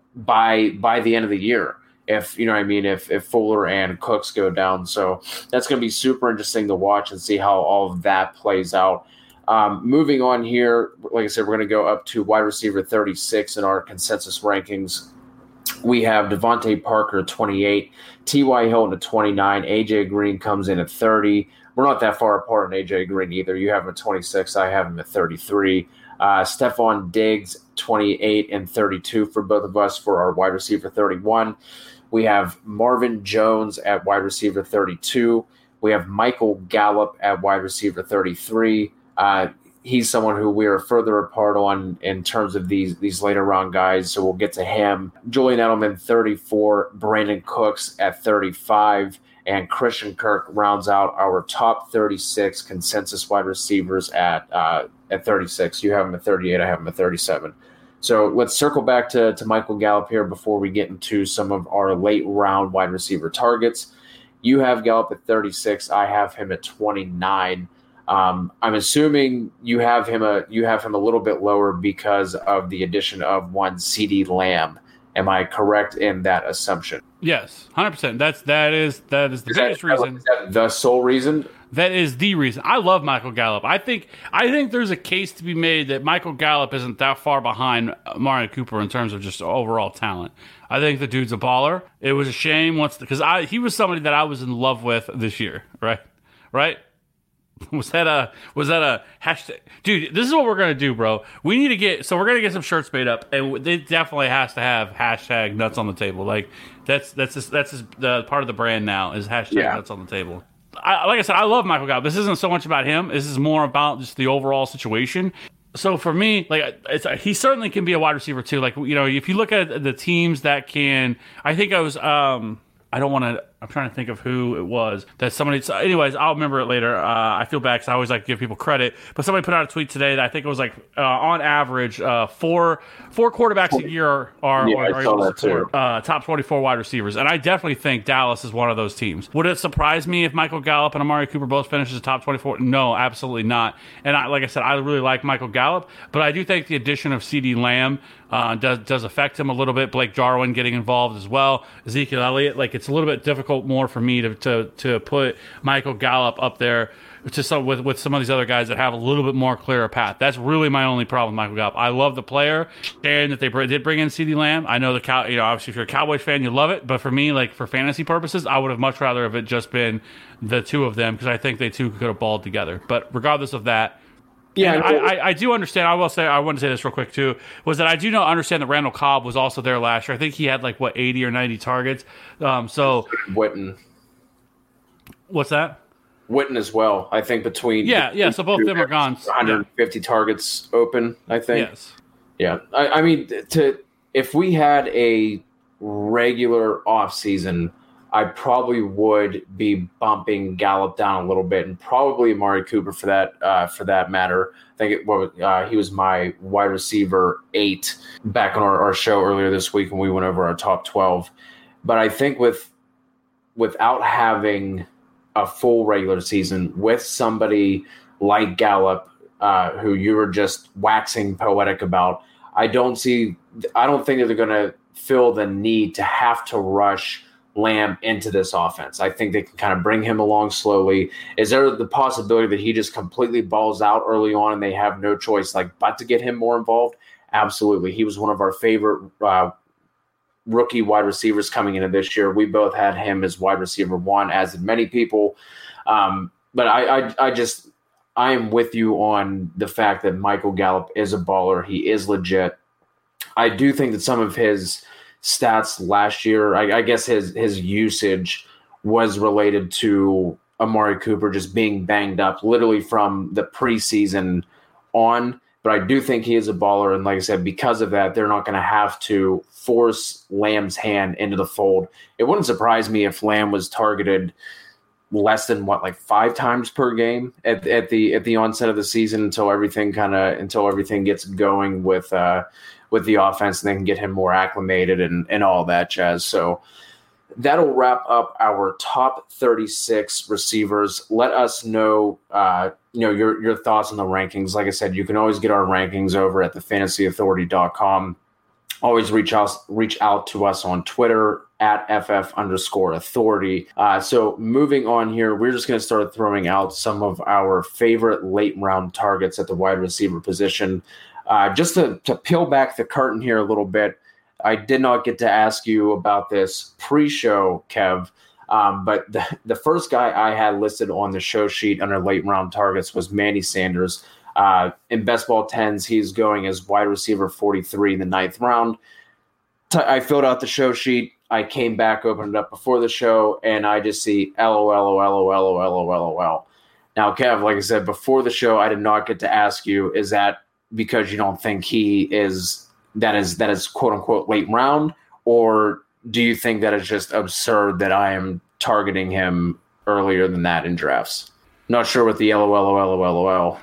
by by the end of the year. If you know what I mean, if if Fuller and Cooks go down. So that's going to be super interesting to watch and see how all of that plays out. Um, moving on here, like I said, we're going to go up to wide receiver thirty-six in our consensus rankings. We have Devontae Parker at twenty-eight, T Y. Hilton at twenty-nine, A J Green comes in at thirty. We're not that far apart on A J Green either. You have him at twenty-six, I have him at thirty-three. Uh, Stephon Diggs, twenty-eight and thirty-two for both of us for our wide receiver thirty-one. We have Marvin Jones at wide receiver thirty-two. We have Michael Gallup at wide receiver thirty-three. Uh, he's someone who we are further apart on in terms of these these later round guys, so we'll get to him. Julian Edelman, thirty-four. Brandon Cooks at thirty-five. And Christian Kirk rounds out our top thirty-six consensus wide receivers at uh, at thirty-six. You have him at thirty-eight. I have him at thirty-seven. So let's circle back to, to Michael Gallup here before we get into some of our late round wide receiver targets. You have Gallup at thirty-six. I have him at twenty-nine. Um, I'm assuming you have him a you have him a little bit lower because of the addition of one CeeDee Lamb. Am I correct in that assumption? Yes, one hundred percent. That's that is that is the is biggest that, reason. Is that the sole reason? That is the reason. I love Michael Gallup. I think I think there's a case to be made that Michael Gallup isn't that far behind Amari Cooper in terms of just overall talent. I think the dude's a baller. It was a shame once because I he was somebody that I was in love with this year. Right, right. Was that a was that a hashtag? Dude, this is what we're gonna do, bro. We need to get so we're gonna get some shirts made up, and it definitely has to have hashtag nuts on the table. Like that's that's just, that's just the part of the brand now is hashtag yeah. nuts on the table. I, like I said, I love Michael Gallup. This isn't so much about him. This is more about just the overall situation. So for me, like it's he certainly can be a wide receiver too. Like you know, if you look at the teams that can, I think I was um I don't want to. I'm trying to think of who it was that somebody. So anyways, I'll remember it later. Uh, I feel bad because I always like to give people credit, but somebody put out a tweet today that I think it was like uh, on average uh, four four quarterbacks a year are, are, yeah, are, are able able to to support uh, top twenty-four wide receivers, and I definitely think Dallas is one of those teams. Would it surprise me if Michael Gallup and Amari Cooper both finish as top twenty-four? No, absolutely not. And I, like I said, I really like Michael Gallup, but I do think the addition of CeeDee Lamb uh, does does affect him a little bit. Blake Jarwin getting involved as well. Ezekiel Elliott, like it's a little bit difficult more for me to to, to put Michael Gallup up there to some, with, with some of these other guys that have a little bit more clearer path. That's really my only problem with Michael Gallup. I love the player, and that they did bring in CeeDee Lamb. I know the Cow, you know, obviously if you're a Cowboys fan, you love it, but for me, like for fantasy purposes, I would have much rather have it just been the two of them because I think they two could have balled together. But regardless of that, yeah, I, I, I do understand. I will say, I want to say this real quick too, was that I do not understand that Randall Cobb was also there last year. I think he had like what eighty or ninety targets. Um, so Witten, what's that? Witten as well. I think between yeah, yeah. So both of them are gone. one hundred fifty yeah. targets open. I think. Yes. Yeah. I, I mean, to if we had a regular off season, I probably would be bumping Gallup down a little bit, and probably Amari Cooper for that uh, for that matter. I think it, well, uh, he was my wide receiver eight back on our, our show earlier this week when we went over our top twelve. But I think with without having a full regular season with somebody like Gallup, uh, who you were just waxing poetic about, I don't see. I don't think that they're going to feel the need to have to rush Lamb into this offense. I think they can kind of bring him along slowly. Is there the possibility that he just completely balls out early on and they have no choice like but to get him more involved? Absolutely. He was one of our favorite uh, rookie wide receivers coming into this year. We both had him as wide receiver one, as did many people. Um, but I, I, I just I am with you on the fact that Michael Gallup is a baller. He is legit. I do think that some of his stats last year, I, I guess his his usage was related to Amari Cooper just being banged up literally from the preseason on. But I do think he is a baller. And like I said, because of that, they're not going to have to force Lamb's hand into the fold. It wouldn't surprise me if Lamb was targeted less than what, like five times per game at, at the at the onset of the season until everything kind of until everything gets going with uh, with the offense, and they can get him more acclimated and, and all that jazz. So that'll wrap up our top thirty-six receivers. Let us know, uh, you know, your your thoughts on the rankings. Like I said, you can always get our rankings over at the fantasy authority dot com. Always reach out reach out to us on Twitter at F F underscore authority. Uh, so moving on here, we're just going to start throwing out some of our favorite late round targets at the wide receiver position. Uh, just to, to peel back the curtain here a little bit, I did not get to ask you about this pre-show, Kev, um, but the, the first guy I had listed on the show sheet under late round targets was Manny Sanders. Uh, in Best Ball tens, he's going as wide receiver forty-three in the ninth round. T- I filled out the show sheet. I came back, opened it up before the show, and I just see L O L O L O L O L O L O L. Now, Kev, like I said, before the show, I did not get to ask you, is that because you don't think he is that is that is quote unquote late round, or do you think that it's just absurd that I am targeting him earlier than that in drafts? Not sure what the L O L O L O L O L.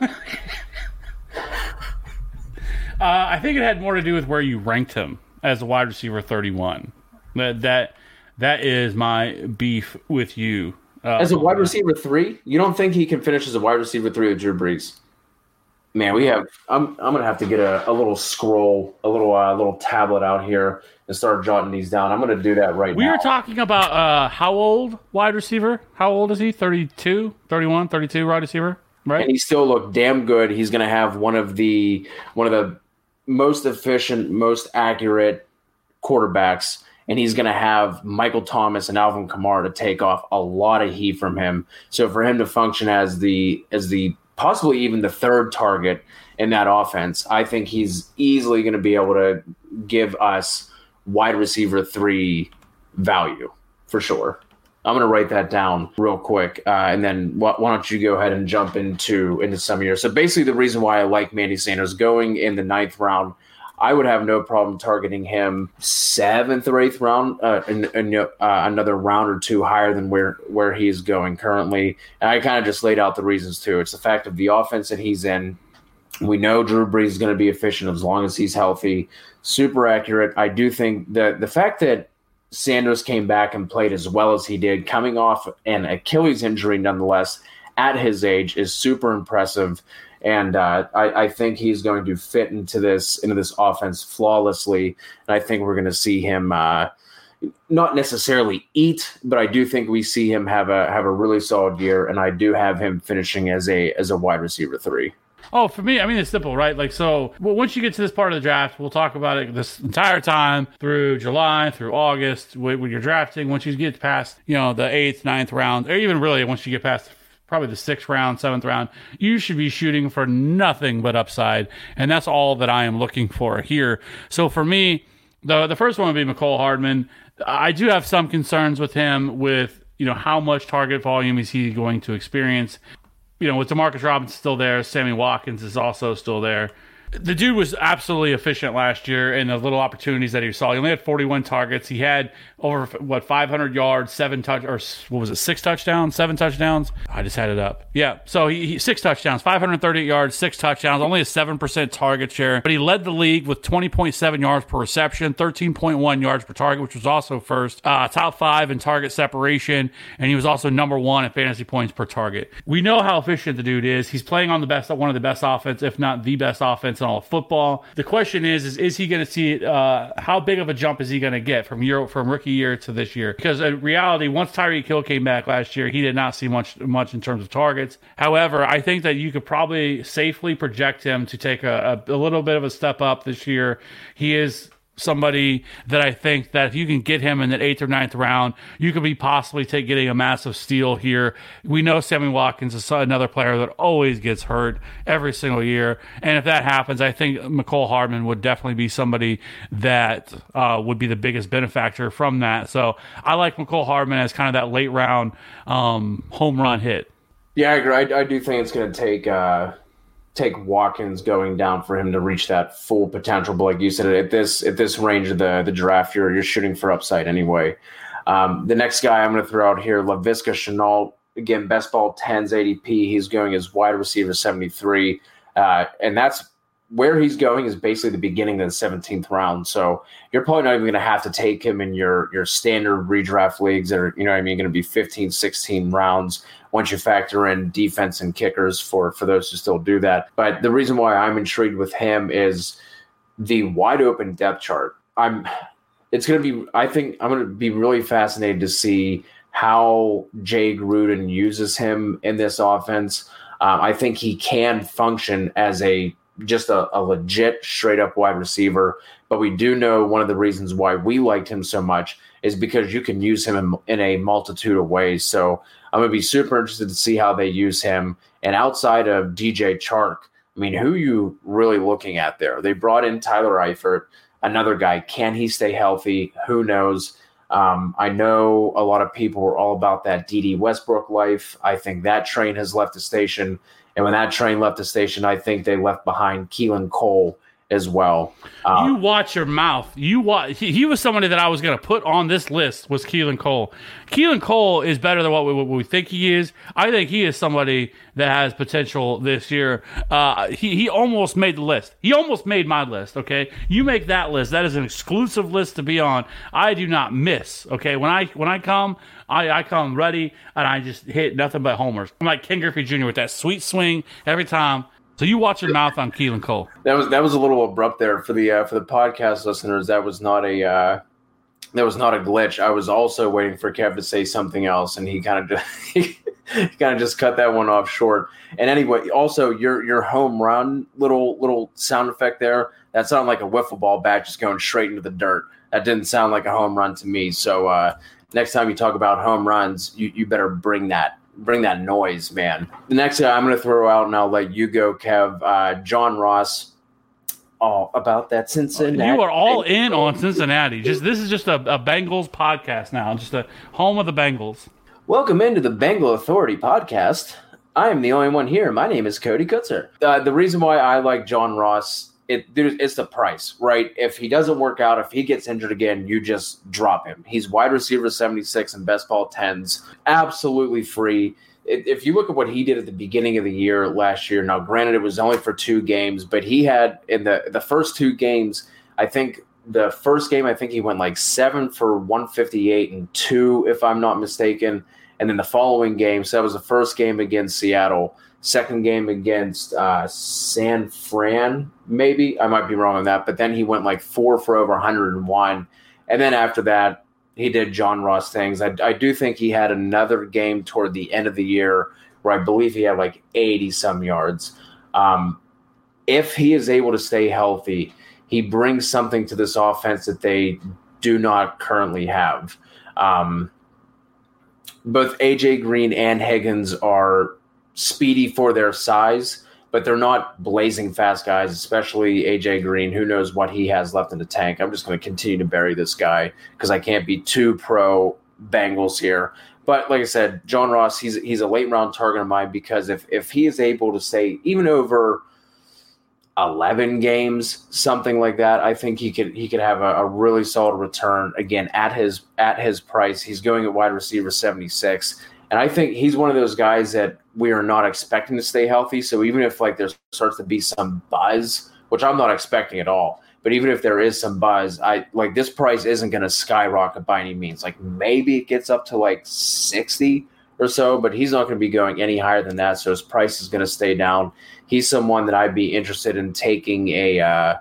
uh, I think it had more to do with where you ranked him as a wide receiver thirty-one. That that that is my beef with you. Uh, as a wide receiver three, you don't think he can finish as a wide receiver three with Drew Brees? Man, we have. I'm. I'm gonna have to get a, a little scroll, a little, uh, little tablet out here and start jotting these down. I'm gonna do that right we now. We were talking about uh, how old wide receiver? How old is he? thirty-two, thirty-one, thirty-two wide receiver, right? And he still looked damn good. He's gonna have one of the one of the most efficient, most accurate quarterbacks, and he's gonna have Michael Thomas and Alvin Kamara to take off a lot of heat from him. So for him to function as the as the possibly even the third target in that offense, I think he's easily going to be able to give us wide receiver three value for sure. I'm going to write that down real quick, uh, and then why, why don't you go ahead and jump into into some of your. So basically, the reason why I like Manny Sanders going in the ninth round, I would have no problem targeting him seventh or eighth round, uh, and, and uh, another round or two higher than where, where he's going currently. And I kind of just laid out the reasons too. It's the fact of the offense that he's in. We know Drew Brees is going to be efficient as long as he's healthy, super accurate. I do think that the fact that Sanders came back and played as well as he did, coming off an Achilles injury nonetheless at his age, is super impressive. And uh, I, I think he's going to fit into this into this offense flawlessly. And I think we're going to see him uh, not necessarily eat, but I do think we see him have a have a really solid year. And I do have him finishing as a as a wide receiver three. Oh, for me, I mean, it's simple, right? Like, so well, once you get to this part of the draft, we'll talk about it this entire time through July, through August, when, when you're drafting. Once you get past, you know, the eighth, ninth round, or even really once you get past probably the sixth round, seventh round, you should be shooting for nothing but upside. And that's all that I am looking for here. So for me, the the first one would be Mecole Hardman. I do have some concerns with him with, you know, how much target volume is he going to experience. You know, with Demarcus Robinson still there, Sammy Watkins is also still there. The dude was absolutely efficient last year in the little opportunities that he saw. He only had forty-one targets. He had over, what, five hundred yards, seven touch, or what was it, six touchdowns, seven touchdowns? I just had it up. Yeah, so he, he six touchdowns, five hundred thirty-eight yards, six touchdowns, only a seven percent target share. But he led the league with twenty point seven yards per reception, thirteen point one yards per target, which was also first, uh, top five in target separation, and he was also number one in fantasy points per target. We know how efficient the dude is. He's playing on the best, one of the best offense, if not the best offense in all of football. The question is, is, is he going to see, uh, how big of a jump is he going to get from year, from rookie year to this year? Because in reality, once Tyreek Hill came back last year, he did not see much, much in terms of targets. However, I think that you could probably safely project him to take a, a, a little bit of a step up this year. He is somebody that I think that if you can get him in that eighth or ninth round, you could be possibly take, getting a massive steal here. We know Sammy Watkins is another player that always gets hurt every single year. And if that happens, I think Mecole Hardman would definitely be somebody that uh, would be the biggest benefactor from that. So I like Mecole Hardman as kind of that late round um, home run hit. Yeah, I agree. I, I do think it's going to take uh, take Watkins going down for him to reach that full potential. But like you said, at this at this range of the the draft, you're you're shooting for upside anyway. Um, the next guy I'm going to throw out here, Laviska Shenault. Again, best ball tens A D P. He's going as wide receiver seventy-three, uh, and that's where he's going is basically the beginning of the seventeenth round. So you're probably not even going to have to take him in your your standard redraft leagues that are, you know what I mean, going to be fifteen, sixteen rounds once you factor in defense and kickers for, for those who still do that. But the reason why I'm intrigued with him is the wide open depth chart. I'm it's going to be, I think I'm going to be really fascinated to see how Jay Gruden uses him in this offense. Um, I think he can function as a just a, a legit straight up wide receiver. But we do know one of the reasons why we liked him so much is because you can use him in, in a multitude of ways. So I'm going to be super interested to see how they use him. And outside of D J Chark, I mean, who are you really looking at there? They brought in Tyler Eifert, another guy. Can he stay healthy? Who knows? Um, I know a lot of people were all about that D D Westbrook life. I think that train has left the station. And when that train left the station, I think they left behind Keelan Cole as well. Uh, you watch your mouth. You watch. He, he was somebody that I was going to put on this list was Keelan Cole. Keelan Cole is better than what we, what we think he is. I think he is somebody that has potential this year. Uh, he, he almost made the list. He almost made my list, okay? You make that list. That is an exclusive list to be on. I do not miss, okay? When I when I come, I, I come ready, and I just hit nothing but homers. I'm like Ken Griffey Junior with that sweet swing every time. So you watch your mouth on Keelan Cole. That was that was a little abrupt there for the uh, for the podcast listeners. That was not a uh, that was not a glitch. I was also waiting for Kev to say something else, and he kind of just he kind of just cut that one off short. And anyway, also your your home run little little sound effect there, that sounded like a wiffle ball bat just going straight into the dirt. That didn't sound like a home run to me. So uh, next time you talk about home runs, you, you better bring that. Bring that noise, man. The next guy I'm going to throw out, and I'll let you go, Kev. Uh, John Ross. All about that Cincinnati. You are all in on Cincinnati. Just this is just a, a Bengals podcast now. Just a home of the Bengals. Welcome into the Bengal Authority podcast. I am the only one here. My name is Cody Kutzer. Uh, the reason why I like John Ross it it's the price, right? If he doesn't work out, if he gets injured again, you just drop him. He's wide receiver seventy-six and best ball tens, absolutely free. If you look at what he did at the beginning of the year last year, now granted it was only for two games, but he had in the the first two games, I think the first game, I think he went like seven for one fifty-eight and two, if I'm not mistaken. And then the following game, so that was the first game against Seattle, second game against uh, San Fran, maybe. I might be wrong on that. But then he went like four for over one hundred one. And then after that, he did John Ross things. I, I do think he had another game toward the end of the year where I believe he had like eighty-some yards. Um, if he is able to stay healthy, he brings something to this offense that they do not currently have. Um, both A J Green and Higgins are speedy for their size, but they're not blazing fast guys, especially A J Green. Who knows what he has left in the tank. I'm just going to continue to bury this guy because I can't be too pro Bengals here. But like I said, John Ross, he's he's a late round target of mine because if, if he is able to stay even over eleven games, something like that, I think he could he could have a, a really solid return again at his at his price. He's going at wide receiver seventy-six. And I think he's one of those guys that we are not expecting to stay healthy. So even if like there starts to be some buzz, which I'm not expecting at all, but even if there is some buzz, I like this price isn't going to skyrocket by any means. Like maybe it gets up to like sixty or so, but he's not going to be going any higher than that. So his price is going to stay down. He's someone that I'd be interested in taking a uh,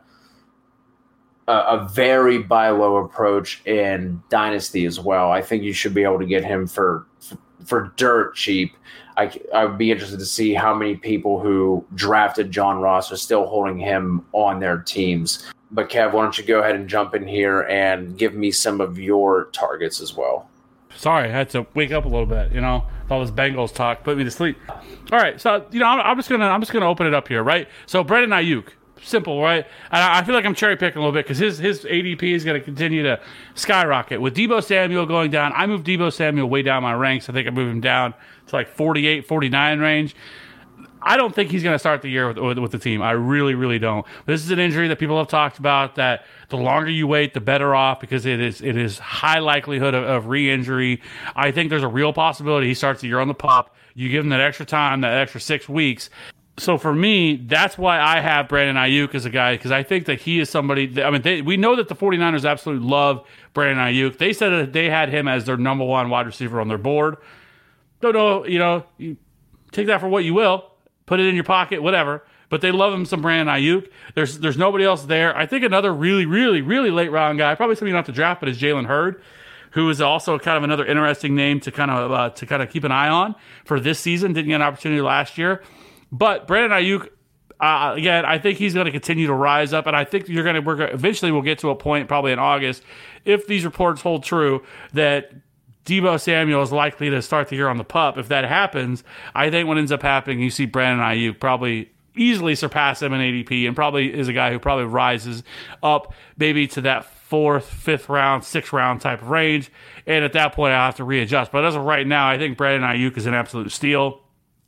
a, a very buy low approach in Dynasty as well. I think you should be able to get him for for, for dirt cheap. I, I would be interested to see how many people who drafted John Ross are still holding him on their teams. But Kev, why don't you go ahead and jump in here and give me some of your targets as well? Sorry, I had to wake up a little bit. You know, all this Bengals talk put me to sleep. All right, so you know, I'm, I'm just gonna I'm just gonna open it up here, right? So Brandon Ayuk, simple, right? And I, I feel like I'm cherry picking a little bit because his his A D P is going to continue to skyrocket with Deebo Samuel going down. I moved Deebo Samuel way down my ranks. I think I moved him down to like forty-eight, forty-nine range. I don't think he's going to start the year with, with, with the team. I really, really don't. This is an injury that people have talked about that the longer you wait, the better off because it is it is high likelihood of, of re-injury. I think there's a real possibility he starts the year on the pop. You give him that extra time, that extra six weeks. So for me, that's why I have Brandon Ayuk as a guy because I think that he is somebody that, I mean, they, we know that the 49ers absolutely love Brandon Ayuk. They said that they had him as their number one wide receiver on their board. Don't know, you know, you take that for what you will. Put it in your pocket, whatever. But they love him some Brandon Ayuk. There's there's nobody else there. I think another really, really, really late round guy, probably somebody you don't have to draft, but is Jalen Hurd, who is also kind of another interesting name to kind of uh, to kind of keep an eye on for this season. Didn't get an opportunity last year. But Brandon Ayuk, uh, again, I think he's going to continue to rise up, and I think you're going to we're gonna, eventually we'll get to a point probably in August, if these reports hold true, that Deebo Samuel is likely to start the year on the pup. If that happens, I think what ends up happening, you see Brandon Ayuk probably easily surpass him in A D P and probably is a guy who probably rises up maybe to that fourth, fifth round, sixth round type of range. And at that point, I'll have to readjust. But as of right now, I think Brandon Ayuk is an absolute steal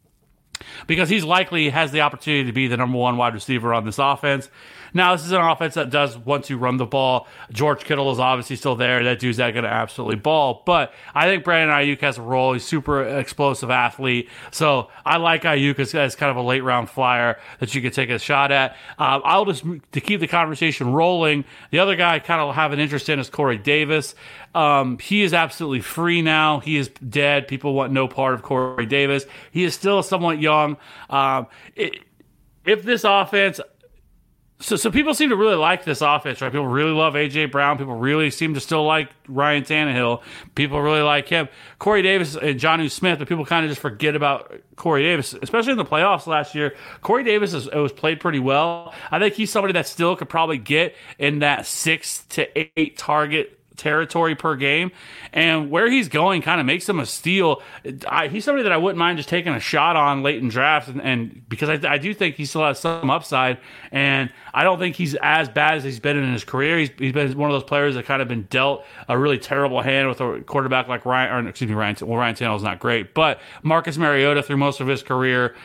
because he's likely has the opportunity to be the number one wide receiver on this offense. Now, this is an offense that does want to run the ball. George Kittle is obviously still there. That dude's not going to absolutely ball. But I think Brandon Ayuk has a role. He's a super explosive athlete. So I like Ayuk as, as kind of a late-round flyer that you could take a shot at. Um, I'll just, to keep the conversation rolling, the other guy I kind of have an interest in is Corey Davis. Um, he is absolutely free now. He is dead. People want no part of Corey Davis. He is still somewhat young. Um, it, if this offense... So, so people seem to really like this offense, right? People really love A J Brown. People really seem to still like Ryan Tannehill. People really like him. Corey Davis and Jonnu Smith, but people kind of just forget about Corey Davis, especially in the playoffs last year. Corey Davis has, was played pretty well. I think he's somebody that still could probably get in that six to eight target territory per game, and where he's going kind of makes him a steal. I, he's somebody that I wouldn't mind just taking a shot on late in drafts, and, and because I, I do think he still has some upside, and I don't think he's as bad as he's been in his career. He's, he's been one of those players that kind of been dealt a really terrible hand with a quarterback like Ryan, or excuse me, Ryan. Well, Ryan Tannehill's not great, but Marcus Mariota through most of his career.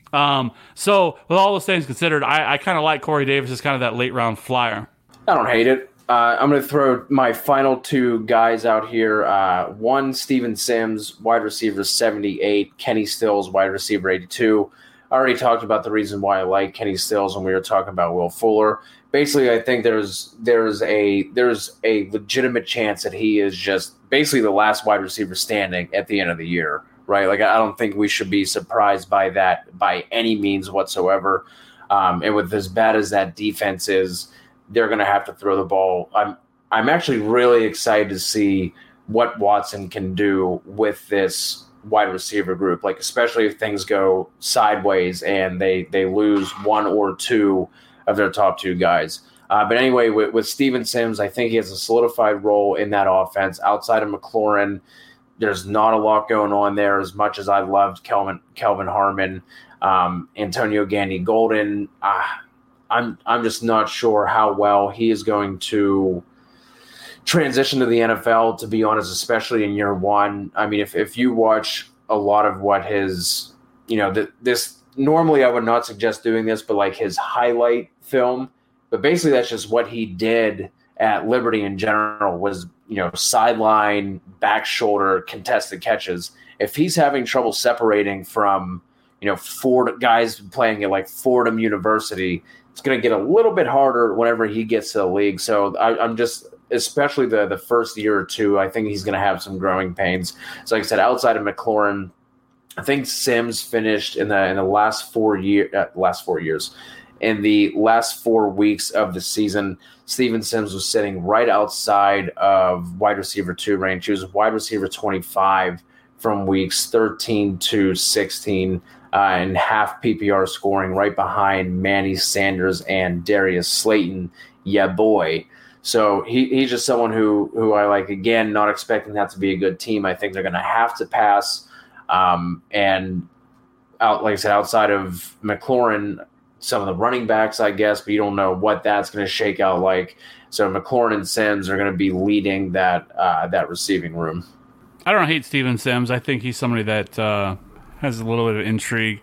Um, so with all those things considered, I, I kind of like Corey Davis as kind of that late round flyer. I don't hate it. Uh, I'm going to throw my final two guys out here. Uh, one, Steven Sims, wide receiver seventy-eight. Kenny Stills, wide receiver eighty-two. I already talked about the reason why I like Kenny Stills when we were talking about Will Fuller. Basically, I think there's there's a there's a legitimate chance that he is just basically the last wide receiver standing at the end of the year, right? Like, I don't think we should be surprised by that by any means whatsoever. Um, and with as bad as that defense is, they're going to have to throw the ball. I'm I'm actually really excited to see what Watson can do with this wide receiver group, like especially if things go sideways and they they lose one or two of their top two guys. Uh, but anyway, with, with Steven Sims, I think he has a solidified role in that offense. Outside of McLaurin, there's not a lot going on there as much as I loved Kelvin, Kelvin Harmon, um, Antonio Gandy-Golden. Uh, I'm I'm just not sure how well he is going to transition to the N F L, to be honest, especially in year one. I mean, if, if you watch a lot of what his, you know, the, this normally I would not suggest doing this, but like his highlight film, but basically that's just what he did at Liberty in general was, you know, sideline, back shoulder, contested catches. If he's having trouble separating from, you know, Ford guys playing at like Fordham University, it's going to get a little bit harder whenever he gets to the league. So I, I'm just, especially the, the first year or two, I think he's going to have some growing pains. So like I said, outside of McLaurin, I think Sims finished in the in the last four year uh, last four years. In the last four weeks of the season, Steven Sims was sitting right outside of wide receiver two range. He was wide receiver twenty-five from weeks thirteen to sixteen. Uh, and half P P R scoring, right behind Manny Sanders and Darius Slayton. Yeah, boy. So he, he's just someone who who I like. Again, not expecting that to be a good team. I think they're going to have to pass. Um, and out, like I said, outside of McLaurin, some of the running backs, I guess, but you don't know what that's going to shake out like. So McLaurin and Sims are going to be leading that uh, that receiving room. I don't hate Steven Sims. I think he's somebody that uh, has a little bit of intrigue.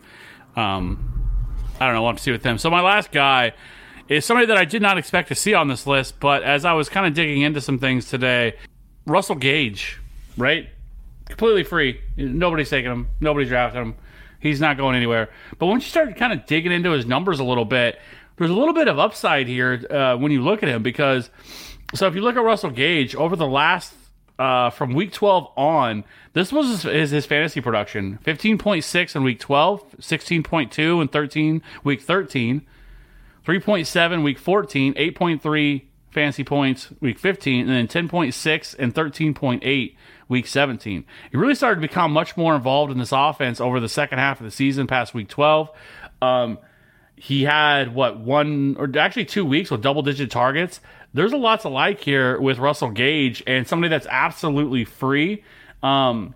Um, I don't know what to see with him. So my last guy is somebody that I did not expect to see on this list, but as I was kind of digging into some things today, Russell Gage, right? Completely free. Nobody's taking him. Nobody's drafting him. He's not going anywhere. But once you start kind of digging into his numbers a little bit, there's a little bit of upside here uh, when you look at him because, so if you look at Russell Gage over the last, uh, from week twelve on, this was his, his, his fantasy production. fifteen point six in week twelve, sixteen point two in thirteen, week thirteen, three point seven week fourteen, eight point three fantasy points week fifteen, and then ten point six and thirteen point eight week seventeen. He really started to become much more involved in this offense over the second half of the season past week twelve. Um, he had, what, one or actually two weeks with double-digit targets. There's a lot to like here with Russell Gage and somebody that's absolutely free. Um,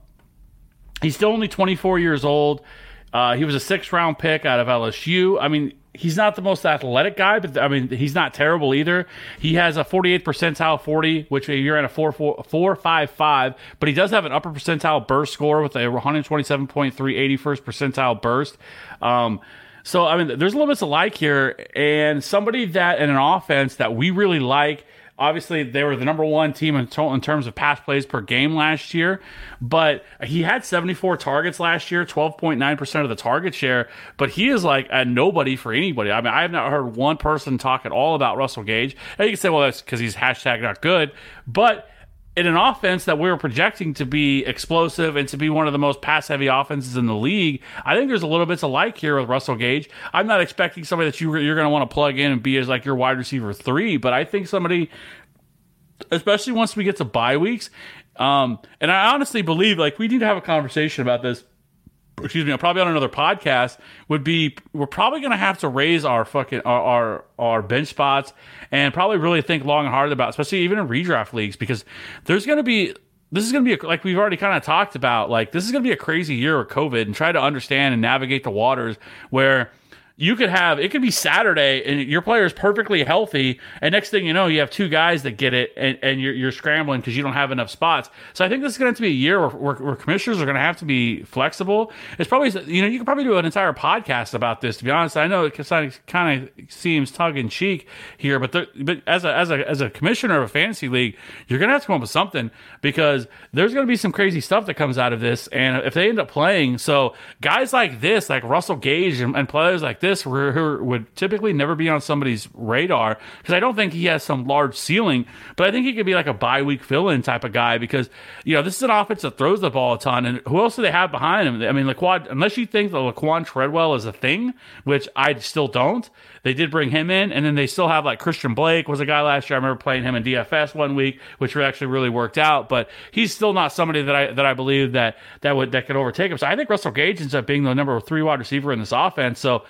he's still only twenty-four years old. Uh, he was a sixth-round pick out of L S U. I mean, he's not the most athletic guy, but I mean, he's not terrible either. He has a forty-eighth percentile forty, which you're at a four five five, but he does have an upper percentile burst score with a one twenty-seven point three eighty-first percentile burst. Um, so, I mean, there's a little bit to like here, and somebody that in an offense that we really like. Obviously, they were the number one team in, to- in terms of pass plays per game last year, but he had seventy-four targets last year, twelve point nine percent of the target share, but he is like a nobody for anybody. I mean, I have not heard one person talk at all about Russell Gage. And you can say, well, that's because he's hashtag not good, but in an offense that we were projecting to be explosive and to be one of the most pass-heavy offenses in the league, I think there's a little bit to like here with Russell Gage. I'm not expecting somebody that you, you're going to want to plug in and be as like your wide receiver three, but I think somebody, especially once we get to bye weeks, um, and I honestly believe like we need to have a conversation about this. Excuse me, probably on another podcast, would be we're probably going to have to raise our fucking our, our our bench spots and probably really think long and hard about, especially even in redraft leagues, because there's going to be this is going to be a, like we've already kind of talked about, like this is going to be a crazy year of COVID, and try to understand and navigate the waters where you could have, it could be Saturday and your player is perfectly healthy. And next thing you know, you have two guys that get it and, and you're, you're scrambling because you don't have enough spots. So I think this is going to have to be a year where, where, where commissioners are going to have to be flexible. It's probably, you know, you could probably do an entire podcast about this, to be honest. I know it kind of seems tongue in cheek here, but, but as a, as a, as a commissioner of a fantasy league, you're going to have to come up with something because there's going to be some crazy stuff that comes out of this. And if they end up playing, so guys like this, like Russell Gage and, and players like this, who would typically never be on somebody's radar, because I don't think he has some large ceiling, but I think he could be like a bye week fill-in type of guy because, you know, this is an offense that throws the ball a ton. And who else do they have behind him? I mean, Laquan, unless you think that Laquan Treadwell is a thing, which I still don't, they did bring him in. And then they still have like Christian Blake was a guy last year. I remember playing him in D F S one week, which actually really worked out, but he's still not somebody that I, that I believe that, that would, that could overtake him. So I think Russell Gage ends up being the number three wide receiver in this offense. So,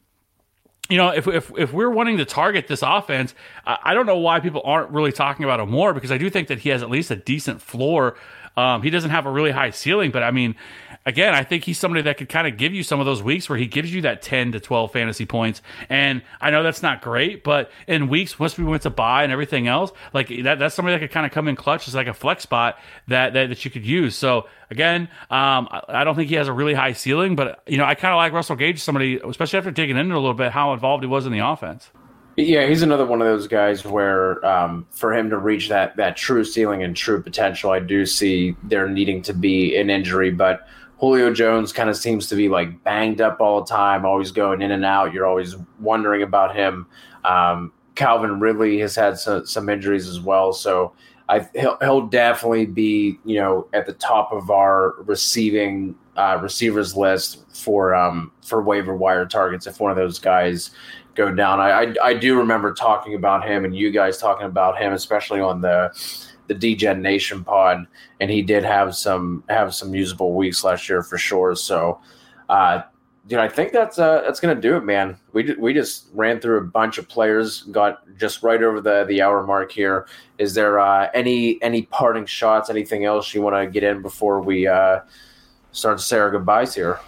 you know, if if if we're wanting to target this offense, I, I don't know why people aren't really talking about him more, because I do think that he has at least a decent floor. Um, he doesn't have a really high ceiling, but I mean, again, I think he's somebody that could kind of give you some of those weeks where he gives you that ten to twelve fantasy points. And I know that's not great, but in weeks, once we went to buy and everything else, like that, that's somebody that could kind of come in clutch as like a flex spot that, that, that you could use. So again, um, I, I don't think he has a really high ceiling, but you know, I kind of like Russell Gage, somebody, especially after digging into a little bit, how involved he was in the offense. Yeah, he's another one of those guys where um, for him to reach that that true ceiling and true potential, I do see there needing to be an injury. But Julio Jones kind of seems to be like banged up all the time, always going in and out. You're always wondering about him. Um, Calvin Ridley has had some, some injuries as well, so I he'll, he'll definitely be, you know, at the top of our receiving uh, receivers list for um, for waiver wire targets if one of those guys go down. I, I I do remember talking about him and you guys talking about him, especially on the the D-Gen Nation pod, and he did have some have some usable weeks last year for sure. So, uh, dude, I think that's uh, that's gonna do it, man. We we just ran through a bunch of players, got just right over the the hour mark here. Is there uh, any any parting shots, anything else you want to get in before we uh, start to say our goodbyes here?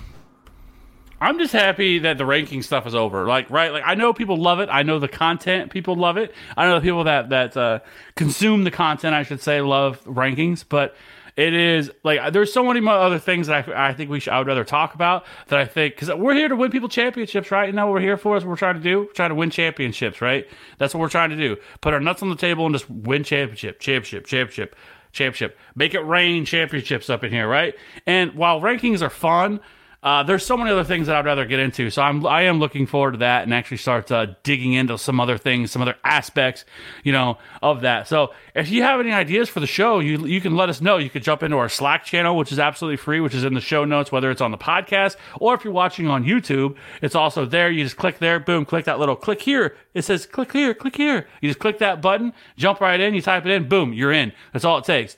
I'm just happy that the ranking stuff is over. Like, right? Like, I know people love it. I know the content people love it. I know the people that that uh, consume the content, I should say, love rankings. But it is like there's so many other things that I, I think we should. I would rather talk about that. I think because we're here to win people championships, right? And now what we're here for is what we're trying to do. We're trying to win championships, right? That's what we're trying to do. Put our nuts on the table and just win championship, championship, championship, championship. Make it rain championships up in here, right? And while rankings are fun, Uh, there's so many other things that I'd rather get into, so I'm I am looking forward to that and actually start uh, digging into some other things, some other aspects, you know, of that. So if you have any ideas for the show, you you can let us know. You can jump into our Slack channel, which is absolutely free, which is in the show notes, whether it's on the podcast or if you're watching on YouTube, it's also there. You just click there, boom, click that little click here. It says click here, click here. You just click that button, jump right in, you type it in, boom, you're in. That's all it takes.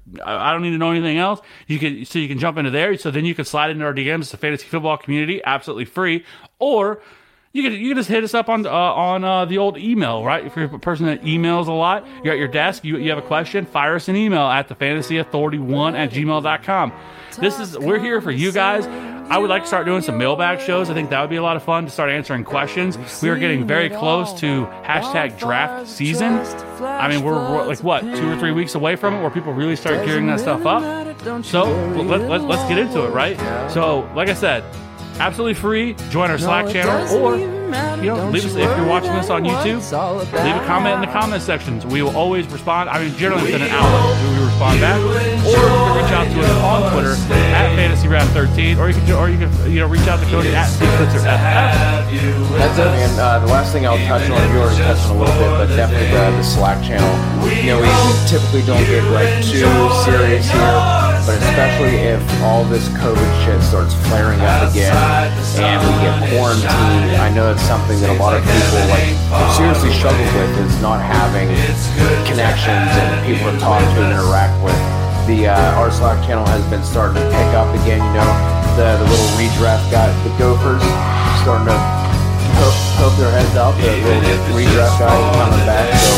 I don't need to know anything else. You can so you can jump into there. So then you can slide into our D Ms. It's a fantasy football community, absolutely free. Or you can you can just hit us up on uh, on uh, the old email, right? If you're a person that emails a lot, you're at your desk, you you have a question, fire us an email at the fantasy authority one at gmail dot com. This is we're here for you guys. I would like to start doing some mailbag shows. I think that would be a lot of fun to start answering questions. We are getting very close to hashtag draft season. I mean, we're, we're like, what, two or three weeks away from it where people really start gearing that stuff up. So let, let, let's get into it, right? So, like I said, absolutely free. Join our Slack channel, or you know, leave us if you're watching this on YouTube. Leave a comment in the comment sections. We will always respond. I mean, generally within an hour, we respond back. Or you can reach out to us on Twitter at Fantasy Round thirteen, or you can or you can you know reach out to Cody at Spencer F F. That's it, man. Uh, the last thing I'll touch on, you already touched on a little bit, but definitely the, the Slack channel. You know, we, we typically don't get like too serious here. But especially if all this COVID shit starts flaring up again and we get quarantined, I know it's something that a lot of people like seriously struggle with, is not having connections and people to talk to and interact with. The uh, our Slack channel has been starting to pick up again. You know, the the little redraft guy, the Gophers, starting to poke, poke their heads out. The little redraft guys are coming back. So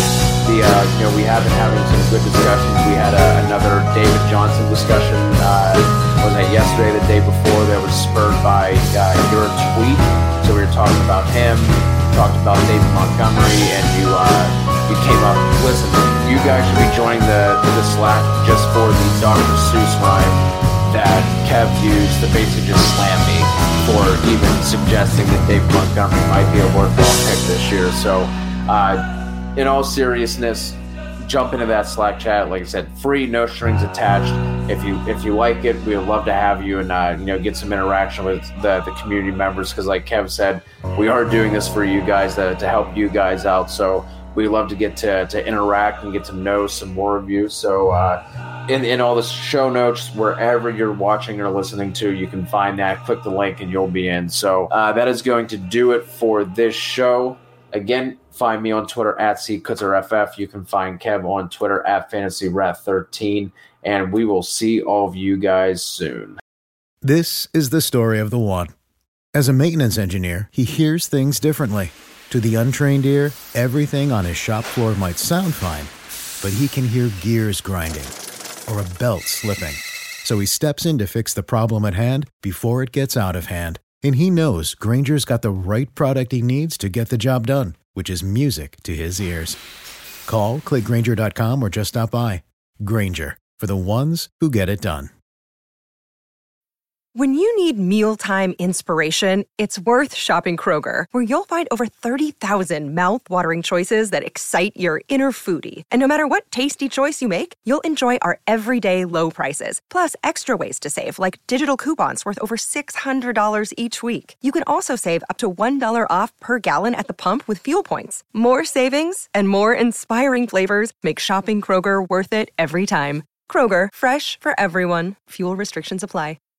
the uh, you know we have been having some good discussions. We had uh, another David Johnson discussion. Uh, was it yesterday? The day before that was spurred by uh, your tweet. So we were talking about him, talked about David Montgomery, and you uh, you came up. Listen, you guys should be joining the the Slack just for the Doctor Seuss rhyme that Kev used to basically just slam me for even suggesting that David Montgomery might be a worthwhile pick this year. So, uh, in all seriousness, jump into that Slack chat. Like I said, free, no strings attached. If you if you like it, we would love to have you and uh, you know get some interaction with the, the community members. Because like Kev said, we are doing this for you guys to, to help you guys out. So we love to get to, to interact and get to know some more of you. So uh, in, in all the show notes, wherever you're watching or listening to, you can find that. Click the link and you'll be in. So uh, that is going to do it for this show. Again, find me on Twitter at C Kutzer F F. You can find Kev on Twitter at Fantasy Rat thirteen. And we will see all of you guys soon. This is the story of the one. As a maintenance engineer, he hears things differently. To the untrained ear, everything on his shop floor might sound fine, but he can hear gears grinding or a belt slipping. So he steps in to fix the problem at hand before it gets out of hand. And he knows Grainger's got the right product he needs to get the job done, which is music to his ears. Call, click Grainger dot com, or just stop by. Grainger, for the ones who get it done. When you need mealtime inspiration, it's worth shopping Kroger, where you'll find over thirty thousand mouth-watering choices that excite your inner foodie. And no matter what tasty choice you make, you'll enjoy our everyday low prices, plus extra ways to save, like digital coupons worth over six hundred dollars each week. You can also save up to one dollar off per gallon at the pump with fuel points. More savings and more inspiring flavors make shopping Kroger worth it every time. Kroger, fresh for everyone. Fuel restrictions apply.